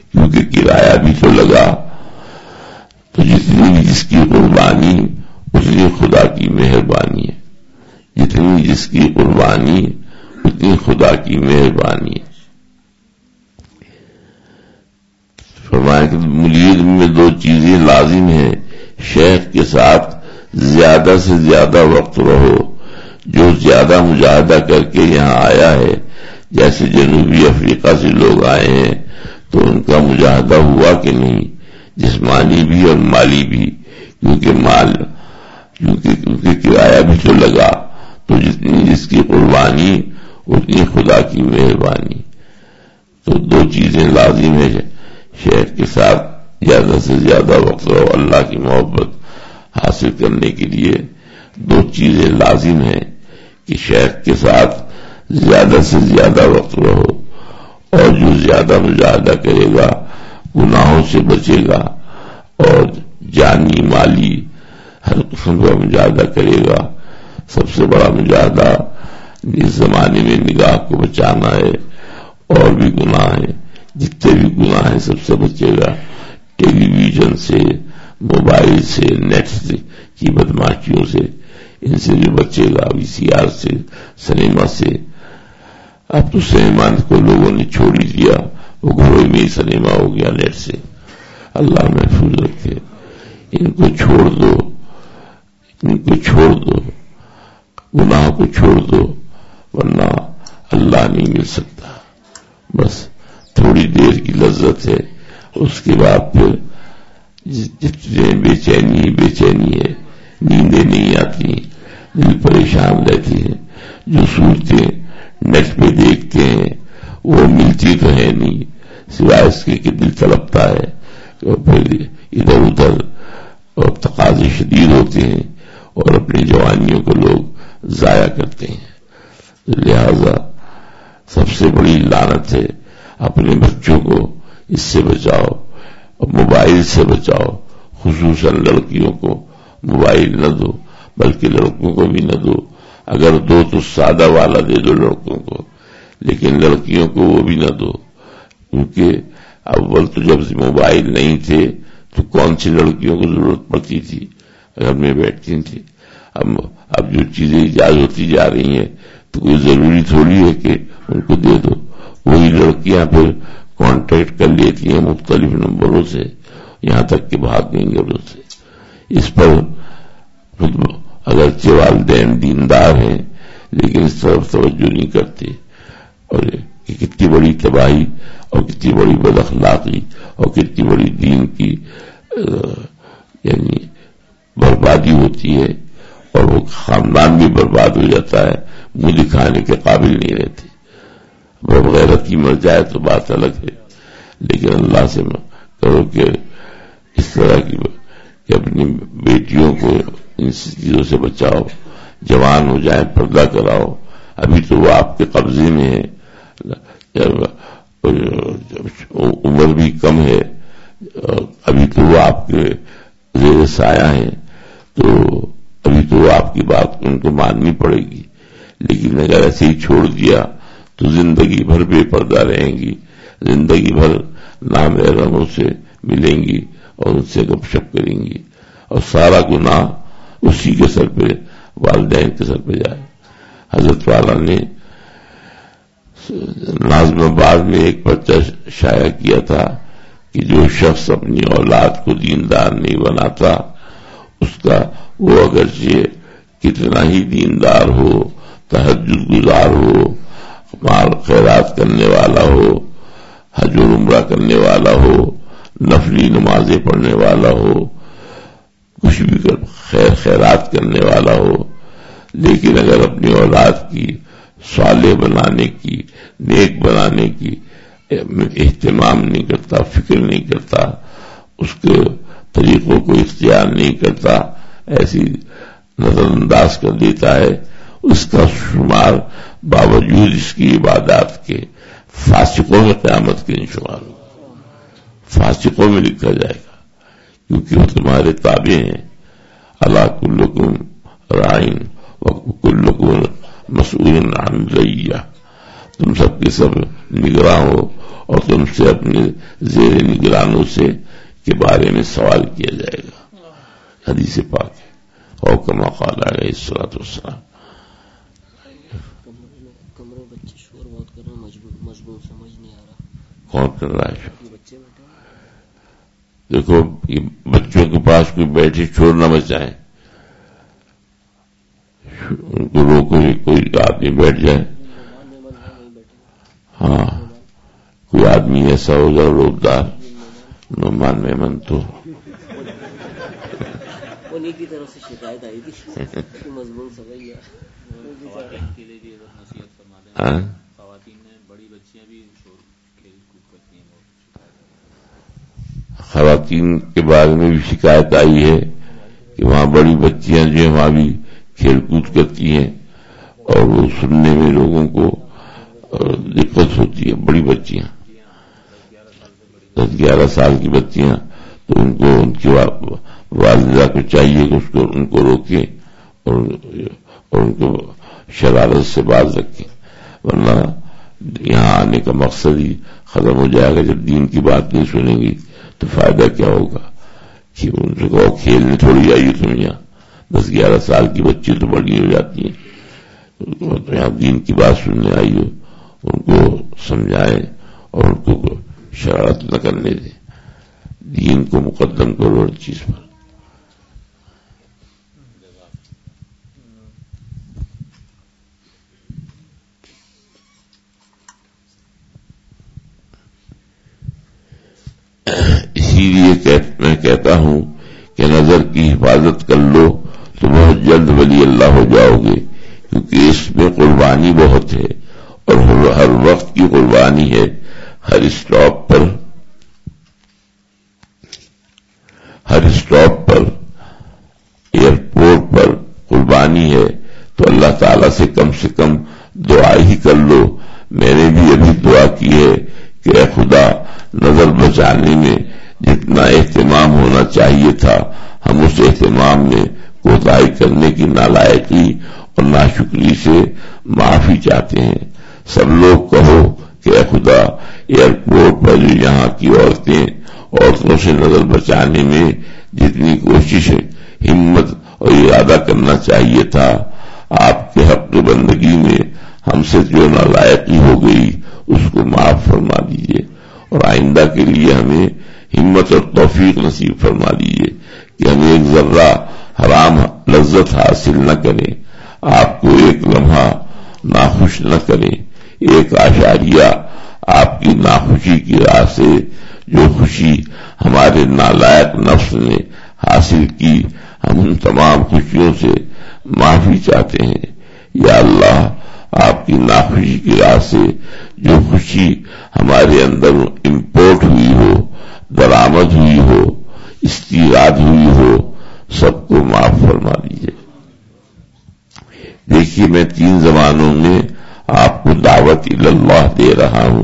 کیونکہ کرایہ بھی تو لگا. تو جتنی بھی جس کی قربانی اتنی خدا کی مہربانی ہے، جتنی جس کی قربانی اتنی خدا کی مہربانی ہے. فرمایا کہ ملید میں دو چیزیں لازم ہیں. شیخ کے ساتھ زیادہ سے زیادہ وقت رہو. جو زیادہ مجاہدہ کر کے یہاں آیا ہے، جیسے جنوبی افریقہ سے لوگ آئے ہیں، تو ان کا مجاہدہ ہوا کہ نہیں، جسمانی بھی اور مالی بھی. کیونکہ مال کیونکہ کیونکہ کرایہ بھی تو لگا. تو جتنی جس کی قربانی اتنی خدا کی مہربانی. تو دو چیزیں لازم ہیں شیخ کے ساتھ زیادہ سے زیادہ وقت رہو. اللہ کی محبت حاصل کرنے کے لیے دو چیزیں لازم ہیں کہ شیخ کے ساتھ زیادہ سے زیادہ وقت رہو، اور جو زیادہ مجاہدہ کرے گا گناہوں سے بچے گا، اور جانی مالی ہر قسم کا مجاہدہ کرے گا. سب سے بڑا مجاہدہ اس زمانے میں نگاہ کو بچانا ہے. اور بھی گناہ ہیں، جتنے بھی گناہ ہیں سب سے بچے گا. ٹیلی ویژن سے، موبائل سے، نیٹ سے کی بدماشیوں سے، ان سے بھی بچے گا. وی سی آر سے، سنیما سے. اب تو سنیما کو لوگوں نے چھوڑ ہی دیا، وہ گھروں میں ہی سنیما ہو گیا نیٹ سے. اللہ محفوظ رکھے. ان کو چھوڑ دو، ان کو چھوڑ دو، گناہ کو چھوڑ دو، ورنہ اللہ نہیں مل سکتا. بس تھوڑی دیر کی لذت ہے، اس کے بعد پھر جتنے بے چینی بے چینی ہے، نیندیں نہیں آتی، دل پریشان رہتی ہے. جو صورتیں نیٹ پہ دیکھتے ہیں وہ ملتی تو ہے نہیں، سوائے اس کے کہ دل تڑپتا ہے. اور پھر ادھر ادھر اور تقاضے شدید ہوتے ہیں، اور اپنی جوانیوں کو لوگ ضائع کرتے ہیں. لہذا سب سے بڑی لعنت ہے، اپنے بچوں کو اس سے بچاؤ، موبائل سے بچاؤ. خصوصاً لڑکیوں کو موبائل نہ دو، بلکہ لڑکوں کو بھی نہ دو. اگر دو تو سادہ والا دے دو لڑکوں کو، لیکن لڑکیوں کو وہ بھی نہ دو. کیونکہ اول تو جب موبائل نہیں تھے تو کون سی لڑکیوں کو ضرورت پڑتی تھی، گھر میں بیٹھتی تھی. اب اب جو چیزیں ایجاد ہوتی جا رہی ہیں تو کوئی ضروری تھوڑی ہے کہ ان کو دے دو. وہی لڑکیاں پھر کانٹیکٹ کر لیتی ہیں مختلف نمبروں سے، یہاں تک کہ بھاگ گئیں گے ان سے. اس پر اگرچہ والدین دیندار ہیں لیکن اس طرف توجہ نہیں کرتے، اور کہ کتنی بڑی تباہی اور کتنی بڑی بد اخلاقی اور کتنی بڑی دین کی یعنی بربادی ہوتی ہے، اور وہ خاندان بھی برباد ہو جاتا ہے، منہ دکھانے کے قابل نہیں رہتے. رب غیرت کی مر جائے تو بات الگ ہے، لیکن اللہ سے کرو کہ اس طرح کی کہ اپنی بیٹیوں کو ان چیزوں سے بچاؤ. جوان ہو جائیں پردہ کراؤ. ابھی تو وہ آپ کے قبضے میں ہے، عمر بھی کم ہے، ابھی تو وہ آپ کے زیر سایہ ہیں، تو ابھی تو وہ آپ کی بات ان کو ماننی پڑے گی. لیکن اگر ایسے ہی چھوڑ دیا تو زندگی بھر بے پردہ رہیں گی، زندگی بھر نامحرموں سے ملیں گی اور ان سے گپ شپ کریں گی، اور سارا گناہ اسی کے سر پہ، والدین کے سر پہ جائے. حضرت والا نے نازم آباد میں ایک پرچہ شائع کیا تھا کہ جو شخص اپنی اولاد کو دیندار نہیں بناتا، اس کا وہ اگرچہ کتنا ہی دیندار ہو، تہجد گزار ہو، مال خیرات کرنے والا ہو، حج و عمرہ کرنے والا ہو، نفلی نمازیں پڑھنے والا ہو، کچھ بھی کر خیر خیرات کرنے والا ہو، لیکن اگر اپنی اولاد کی صالح بنانے کی، نیک بنانے کی اہتمام نہیں کرتا، فکر نہیں کرتا، اس کے طریقوں کو اختیار نہیں کرتا، ایسی نظر انداز کر دیتا ہے، اس کا شمار باوجود اس کی عبادات کے فاسقوں میں قیامت کے شمار ہوگا، فاسقوں میں لکھا جائے گا، کیونکہ وہ تمہارے تابع ہیں. الا کلکم رائن وکلکم مسئول عن رعیہ، تم سب کے سب نگراں ہو اور تم سے اپنے زیر نگرانوں سے کے بارے میں سوال کیا جائے گا. حدیث پاک ہے. اور کما قال علیہ الصلوۃ والسلام. کمرے بچے شور بہت کر رہے ہیں, مضمون سمجھ نہیں آ رہا. کون کر رہا ہے؟ بچے بیٹھے ہیں. دیکھو یہ بچوں کے پاس کوئی بیٹھے شور نہ مچائیں, ان کو روکو, کوئی آدمی بیٹھ جائے. ہاں کوئی آدمی ایسا ہو جائے روبدار نعمان مہمان تو انہیں کی طرف سے شکایت آئی تھی مضمون سمجھ گیا. خواتین کے لیے بھی نصیحت فرما دیں. خواتین میں بڑی بچیاں بھی کھیل کود کرتی ہیں. خواتین کے بارے میں بھی شکایت آئی ہے کہ وہاں بڑی بچیاں جو ہیں وہاں بھی کھیل کود کرتی ہیں اور وہ سننے میں لوگوں کو دقت ہوتی ہے. بڑی بچیاں دس گیارہ سال کی بچیاں, تو ان کو ان کی والدہ کو چاہیے کہ اس کو ان کو روکیں اور, اور ان کو شرارت سے باز رکھیں, ورنہ یہاں آنے کا مقصد ہی ختم ہو جائے گا. جب دین کی بات نہیں سنیں گی تو فائدہ کیا ہوگا؟ کہ ان سے کہو کھیلنے تھوڑی آئی تم یہاں, دس گیارہ سال کی بچی تو بڑی ہو جاتی ہیں, تو یہاں دین کی بات سننے آئی ہو, ان کو سمجھائیں اور ان کو شرارت نہ کرنے دیں. دین کو مقدم کرو ہر چیز پر. اسی لیے میں کہتا ہوں کہ نظر کی حفاظت کر لو تو بہت جلد ولی اللہ ہو جاؤ گے, کیونکہ اس میں قربانی بہت ہے اور ہر وقت کی قربانی ہے. ہر اسٹاپ پر ہر اسٹاپ پر ایئرپورٹ پر قربانی ہے. تو اللہ تعالی سے کم سے کم دعا ہی کر لو. میں نے بھی ابھی دعا کی ہے کہ اے خدا, نظر بچانے میں جتنا اہتمام ہونا چاہیے تھا ہم اس اہتمام میں کوتاہی کرنے کی نالائقی اور ناشکری سے معافی چاہتے ہیں. سب لوگ کہو کہ اے خدا, ایئرپورٹ پر جو یہاں کی عورتیں عورتوں سے نظر بچانے میں جتنی کوشش ہمت اور ارادہ کرنا چاہیے تھا, آپ کے حق بندگی میں ہم سے جو نالائقی ہو گئی اس کو معاف فرما دیجیے, اور آئندہ کے لیے ہمیں ہمت اور توفیق نصیب فرما دیجیے کہ ہمیں ایک ذرہ حرام لذت حاصل نہ کریں, آپ کو ایک لمحہ ناخوش نہ کریں. ایک اشاریہ آپ کی ناخوشی کی راہ سے جو خوشی ہمارے نالائق نفس نے حاصل کی, ہم ان تمام خوشیوں سے معافی چاہتے ہیں. یا اللہ, آپ کی ناخوشی کی راہ سے جو خوشی ہمارے اندر امپورٹ ہوئی ہو, درآمد ہوئی ہو, استیراد ہوئی ہو, سب کو معاف فرما دیجیے. دیکھیے, میں تین زبانوں میں آپ کو دعوت اللہ دے رہا ہوں.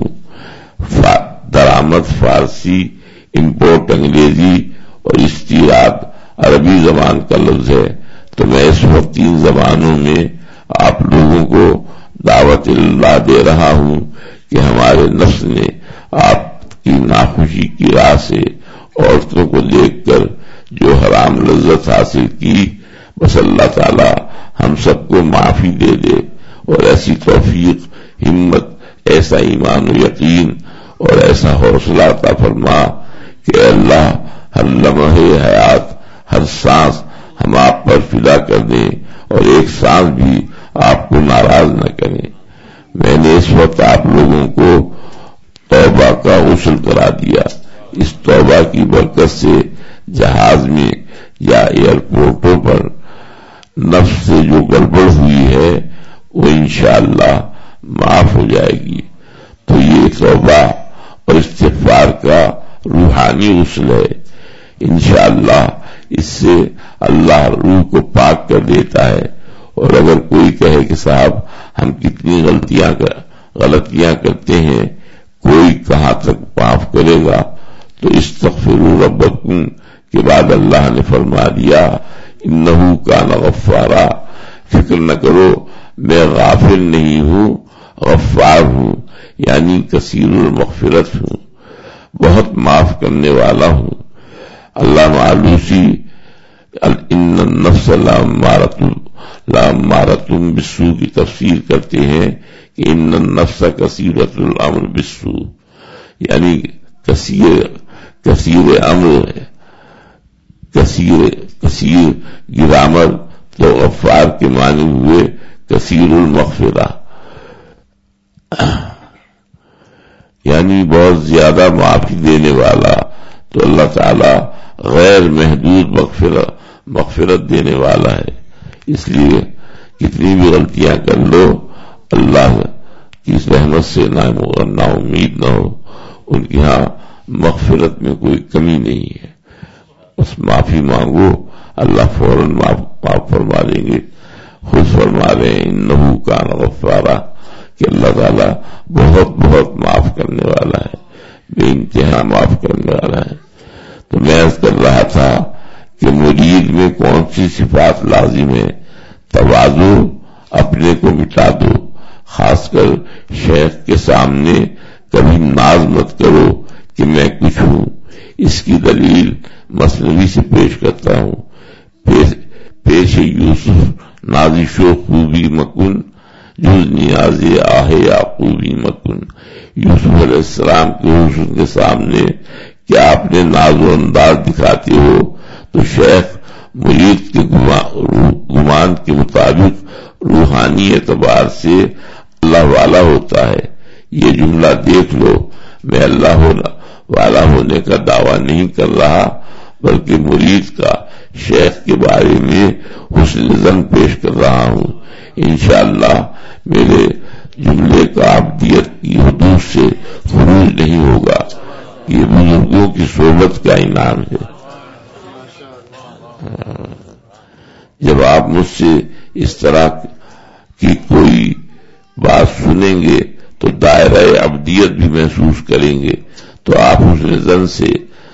درآمد فارسی, امپورٹ انگریزی اور استیراد عربی زبان کا لفظ ہے. تو میں اس وقت تین زبانوں میں آپ لوگوں کو دعوت اللہ دے رہا ہوں کہ ہمارے نفس نے آپ کی ناخوشی کی راہ سے عورتوں کو دیکھ کر جو حرام لذت حاصل کی, بس اللہ تعالی ہم سب کو معافی دے دے اور ایسی توفیق, ہمت, ایسا ایمان و یقین اور ایسا حوصلہ عطا فرما کہ اللہ ہر لمحے حیات, ہر سانس ہم آپ پر فدا کر دیں اور ایک سانس بھی آپ کو ناراض نہ کریں. میں نے اس وقت آپ لوگوں کو توبہ کا غسل کرا دیا. اس توبہ کی برکت سے جہاز میں یا ایئرپورٹوں پر نفس سے جو گڑبڑ ہوئی ہے وہ انشاءاللہ معاف ہو جائے گی. تو یہ توبہ اور استغفار کا روحانی غسل ہے. انشاءاللہ اس سے اللہ روح کو پاک کر دیتا ہے. اور اگر کوئی کہے کہ صاحب ہم کتنی غلطیاں غلطیاں کرتے ہیں, کوئی کہاں تک معاف کرے گا, تو استغفروا ربکم کے بعد اللہ نے فرما دیا انہ کان غفارا. فکر نہ کرو, میں غافل نہیں ہوں, غفار ہوں یعنی کثیر المغفرت ہوں، بہت معاف کرنے والا ہوں۔ علامہ آلوسی ان النفس لامارۃ بالسوء کی تفسیر کرتے ہیں کہ ان النفس کثیرۃ الامر بالسوء، یعنی کثیر کثیر امر ہے، کثیر کثیر گرامر تو غفار کے معنی ہوئے کثیر المغفرہ، یعنی بہت زیادہ معافی دینے والا۔ تو اللہ تعالی غیر محدود مغفرت مغفرت دینے والا ہے، اس لیے کتنی بھی غلطیاں کر لو اللہ کی اس رحمت سے نا امید نہ ہو، ان کے ہاں مغفرت میں کوئی کمی نہیں ہے، بس معافی مانگو اللہ فوراً معاف فرما دیں گے۔ خود فرما رہے ہیں انہ کان غفارا کہ اللہ تعالیٰ بہت بہت معاف کرنے والا ہے، بے انتہا معاف کرنے والا ہے۔ تو میں عرض کر رہا تھا کہ مرید میں کون سی صفات لازم ہے؟ تواضع، اپنے کو مٹا دو، خاص کر شیخ کے سامنے کبھی ناز مت کرو کہ میں کچھ ہوں۔ اس کی دلیل مثنوی سے پیش کرتا ہوں۔ پیش یوسف نازش و خوبی مکن جز نیاز آہ یعقوبی مکن۔ یوسف علیہ السلام کے حسن کے سامنے کیا اپنے ناز و انداز دکھاتے ہو؟ تو شیخ مرید کے گمان کے مطابق روحانی اعتبار سے اللہ والا ہوتا ہے۔ یہ جملہ دیکھ لو، میں اللہ والا ہونے کا دعویٰ نہیں کر رہا، بلکہ مرید کا شیخ کے بارے میں حسن ظن پیش کر رہا ہوں۔ انشاءاللہ میرے جملے کا عبدیت کی حدود سے خروج نہیں ہوگا، یہ بزرگوں کی صحبت کا انعام ہے۔ جب آپ مجھ سے اس طرح کی کوئی بات سنیں گے تو دائرہ عبدیت بھی محسوس کریں گے، تو آپ حسن ظن سے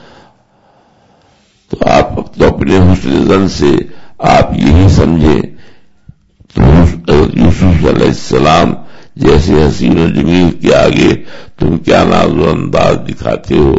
تو آپ تو اپنے حسن ظن سے آپ یہی سمجھیں تو یوسف علیہ السلام جیسے حسین و جمیل کے آگے تم کیا ناز و انداز دکھاتے ہو۔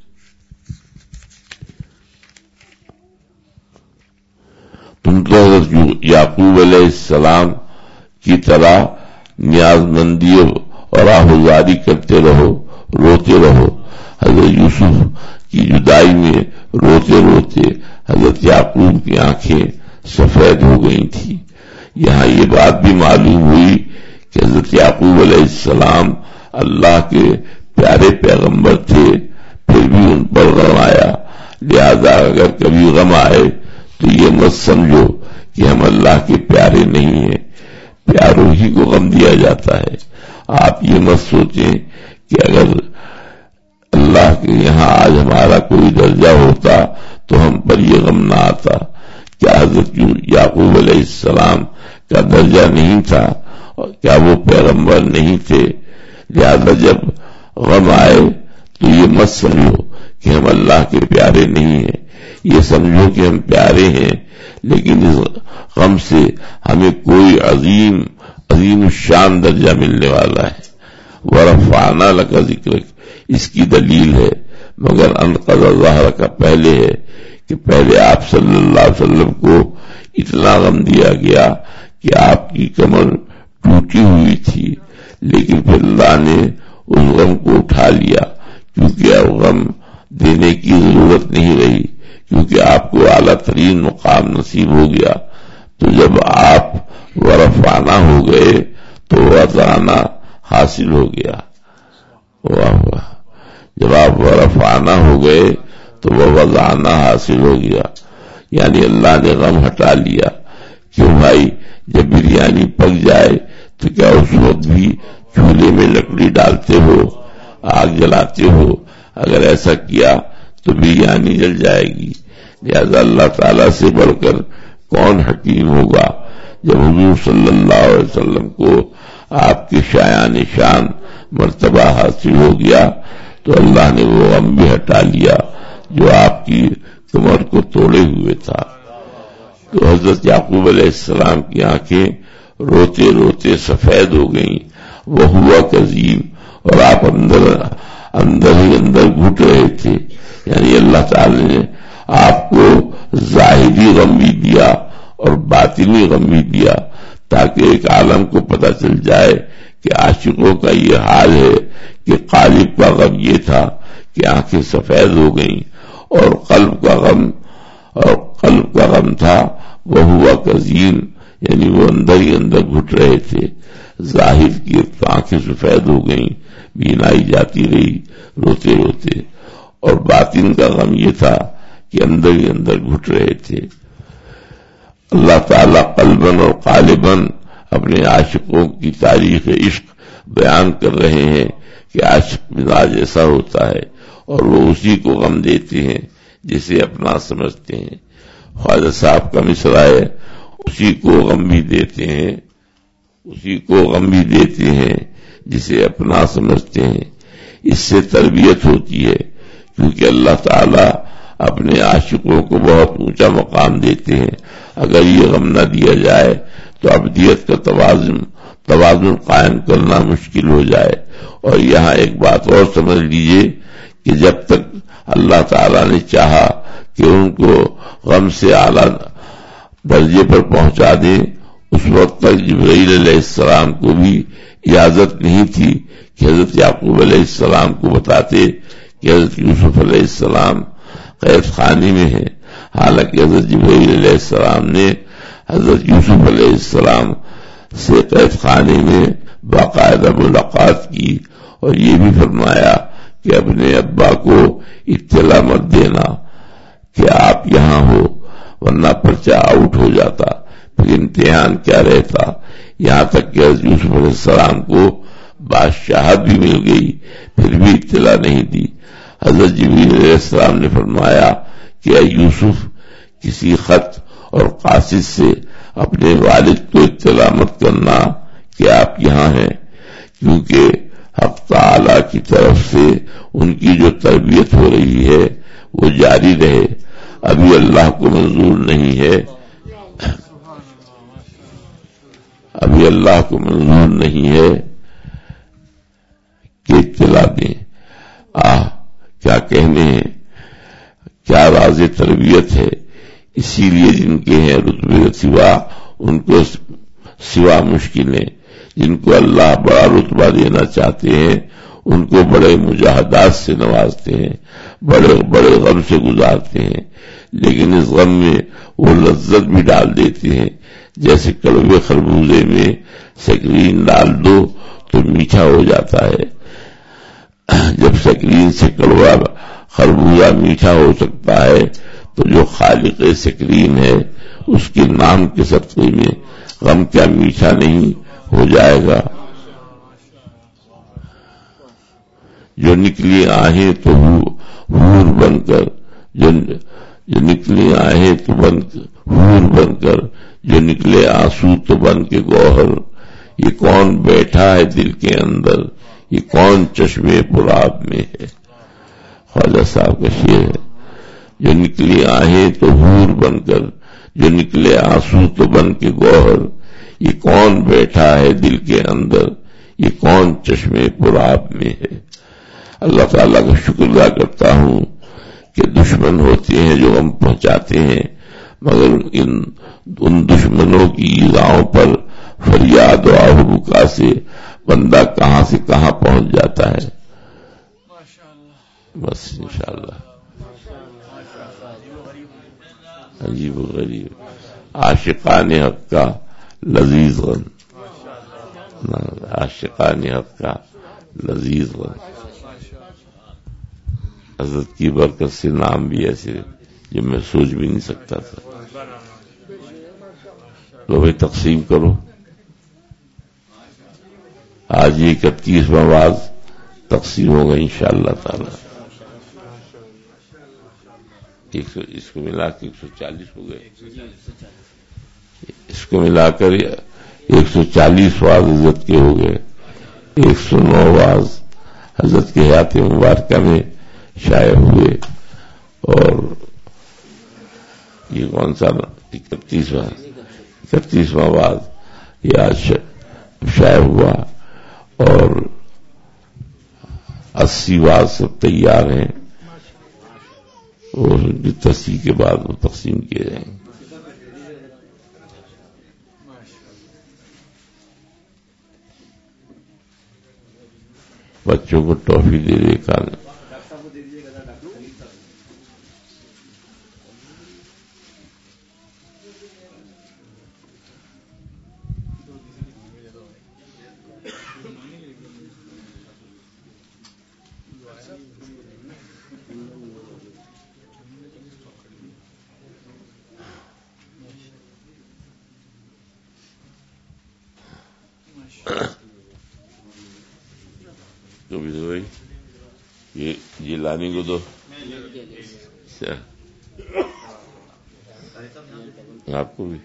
تم تو حضرت یعقوب علیہ السلام کی طرح نیاز مندی اور آہوزاری کرتے رہو، روتے رہو۔ حضرت یوسف کی جدائی میں روتے روتے حضرت یعقوب کی آنکھیں سفید ہو گئی تھی۔ یہاں یہ بات بھی معلوم ہوئی کہ حضرت یعقوب علیہ السلام اللہ کے پیارے پیغمبر تھے، پھر بھی ان پر غم آیا۔ لہذا اگر کبھی غم آئے تو یہ مت سمجھو کہ ہم اللہ کے پیارے نہیں ہیں، پیاروں ہی کو غم دیا جاتا ہے۔ آپ یہ مت سوچیں کہ اگر اللہ کے یہاں آج ہمارا کوئی درجہ ہوتا تو ہم پر یہ غم نہ آتا۔ کیا حضرت یعقوب علیہ السلام کا درجہ نہیں تھا؟ کیا وہ پیغمبر نہیں تھے؟ لہذا جب غم آئے تو یہ مت سمجھو کہ ہم اللہ کے پیارے نہیں ہیں، یہ سمجھو کہ ہم پیارے ہیں، لیکن اس غم سے ہمیں کوئی عظیم عظیم الشان درجہ ملنے والا ہے۔ وَرَفَعْنَا لَكَ ذِكْرَكَ اس کی دلیل ہے، مگر انقض ظہر کا پہلے ہے کہ پہلے آپ صلی اللہ علیہ وسلم کو اتنا غم دیا گیا کہ آپ کی کمر ٹوٹی ہوئی تھی، لیکن پھر اللہ نے اس غم کو اٹھا لیا، کیونکہ اب غم دینے کی ضرورت نہیں رہی، کیونکہ آپ کو اعلیٰ ترین مقام نصیب ہو گیا۔ تو جب آپ ورفعنا ہو گئے تو وضعنا حاصل ہو گیا۔ واہ واہ، جب آپ ورفعنا ہو گئے تو وہ وضعنا حاصل ہو گیا، یعنی اللہ نے غم ہٹا لیا۔ کیوں بھائی، جب بریانی پک جائے تو کیا اس وقت بھی چولہے میں لکڑی ڈالتے ہو، آگ جلاتے ہو؟ اگر ایسا کیا تو بریانی جل جائے گی۔ لہذا اللہ تعالیٰ سے بڑھ کر کون حکیم ہوگا؟ جب حضور صلی اللہ علیہ وسلم کو آپ کے شایان شان مرتبہ حاصل ہو گیا تو اللہ نے وہ غم بھی ہٹا لیا جو آپ کی کمر کو توڑے ہوئے تھا۔ تو حضرت یعقوب علیہ السلام کی آنکھیں روتے روتے سفید ہو گئیں وہ ہوا کظیم، اور آپ اندر اندر ہی اندر گھٹ رہے تھے. یعنی اللہ تعالی نے آپ کو ظاہری غم بھی دیا اور باطنی غم بھی دیا، تاکہ ایک عالم کو پتہ چل جائے کہ عاشقوں کا یہ حال ہے کہ قالب کا غم یہ تھا کہ آنکھیں سفید ہو گئیں، اور قلب کا غم اور قلب کا غم تھا وہ ہوا کظیم، یعنی وہ اندر ہی اندر گھٹ رہے تھے. ظاہر کی آنکھیں سفید ہو گئیں، بینائی جاتی رہی روتے روتے، اور باطن کا غم یہ تھا کہ اندر ہی اندر گھٹ رہے تھے. اللہ تعالی قلباً اور قالباً اپنے عاشقوں کی تاریخ عشق بیان کر رہے ہیں کہ عاشق مزاج ایسا ہوتا ہے، اور وہ اسی کو غم دیتے ہیں جسے اپنا سمجھتے ہیں. خواجہ صاحب کا مصرع ہے، اسی کو غم بھی دیتے ہیں اسی کو غم بھی دیتے ہیں جسے اپنا سمجھتے ہیں. اس سے تربیت ہوتی ہے، کیونکہ اللہ تعالی اپنے عاشقوں کو بہت اونچا مقام دیتے ہیں. اگر یہ غم نہ دیا جائے تو ابدیت کا توازن توازن قائم کرنا مشکل ہو جائے. اور یہاں ایک بات اور سمجھ لیجئے کہ جب تک اللہ تعالی نے چاہا کہ ان کو غم سے اعلیٰ درجے پر پہنچا دیں، اس وقت تک جبرائیل علیہ السلام کو بھی اجازت نہیں تھی کہ حضرت یعقوب علیہ السلام کو بتاتے کہ حضرت یوسف علیہ السلام قید خانے میں ہیں. حالانکہ حضرت جبرائیل علیہ السلام نے حضرت یوسف علیہ السلام سے قید خانے میں باقاعدہ ملاقات کی، اور یہ بھی فرمایا کہ اپنے ابا کو اطلاع مت دینا کہ آپ یہاں ہو، ورنہ پرچہ آؤٹ ہو جاتا. پھر امتحان کیا رہتا. یہاں تک کہ حضرت یوسف علیہ السلام کو بادشاہت بھی مل گئی، پھر بھی اطلاع نہیں دی. حضرت جبرائیل علیہ السلام نے فرمایا کہ اے یوسف، کسی خط اور قاصد سے اپنے والد کو اطلاع مت کرنا کہ آپ یہاں ہیں، کیونکہ حق تعالی کی طرف سے ان کی جو تربیت ہو رہی ہے وہ جاری رہے. ابھی اللہ کو منظور نہیں ہے ابھی اللہ کو منظور نہیں ہے کہ اطلاع دیں. آہ کیا کہنے ہیں، کیا راز تربیت ہے. اسی لیے جن کے ہیں رتبے سوا ان کو سوا مشکلیں، جن کو اللہ بڑا رتبہ دینا چاہتے ہیں ان کو بڑے مجاہدات سے نوازتے ہیں، بڑے بڑے غم سے گزارتے ہیں. لیکن اس غم میں وہ لذت بھی ڈال دیتے ہیں، جیسے کڑوے خربوزے میں سکرین ڈال دو تو میٹھا ہو جاتا ہے. جب سکرین سے کڑوا خربوزہ میٹھا ہو سکتا ہے تو جو خالق سکرین ہے اس کے نام کے صدقے میں غم کیا میٹھا نہیں ہو جائے گا. جو نکلی آہیں تو حور بن کر جو جو نکلی آہیں تو بن حور بن کر، جو نکلے آنسو تو بن کے گوہر. یہ کون بیٹھا ہے دل کے اندر، یہ کون چشمے پرآب میں ہے. خواجہ صاحب کا شعر ہے. جو نکلی آہیں تو حور بن کر، جو نکلے آنسو تو بن کے گوہر. یہ کون بیٹھا ہے دل کے اندر، یہ کون چشمے پرآب میں ہے. اللہ تعالیٰ کا شکر ادا کرتا ہوں کہ دشمن ہوتے ہیں جو غم پہنچاتے ہیں، مگر ان ان دشمنوں کی ایذاؤں پر فریاد و آہ بکا سے بندہ کہاں سے کہاں پہنچ جاتا ہے. بس انشاءاللہ عجیب و غریب عاشقان حق کا لذیذ غم، عاشقان حق کا لذیذ غم. حضرت کی برکت سے نام بھی ایسے جو میں سوچ بھی نہیں سکتا تھا. تو بھائی تقسیم کرو. آج یہ اکتیسواں واز تقسیم ہوگا انشاءاللہ تعالی. ایک سو اس کو ملا کے ایک سو چالیس ہو گئے. اس کو ملا کر ایک سو چالیس واز حضرت کے ہو گئے. ایک سو نو واز حضرت کے حیات مبارکہ میں شائع ہوئے. اور یہ کون سا اکتیسواں اکتیسواں واز یہ آج شائع ہوا. اور اسی واٹ سب تیار ہیں، اور تصحیح کے بعد وہ تقسیم کیے جائیں گے۔ بچوں کو ٹافی دے دے کھانے۔ تو بھی تو بھائی یہ یہ لانے کو دو، آپ کو بھی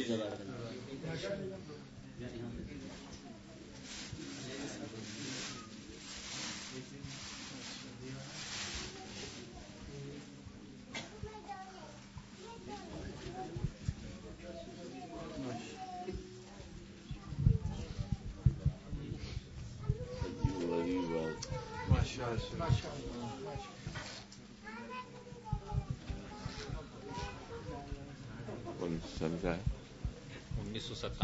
سن کا ہے انیس سو ستانوے۔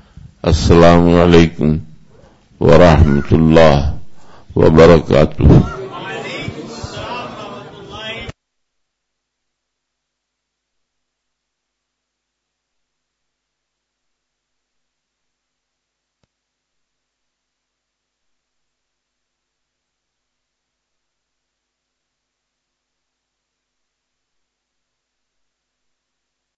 السلام علیکم ورحمۃ اللہ وبرکاتہ۔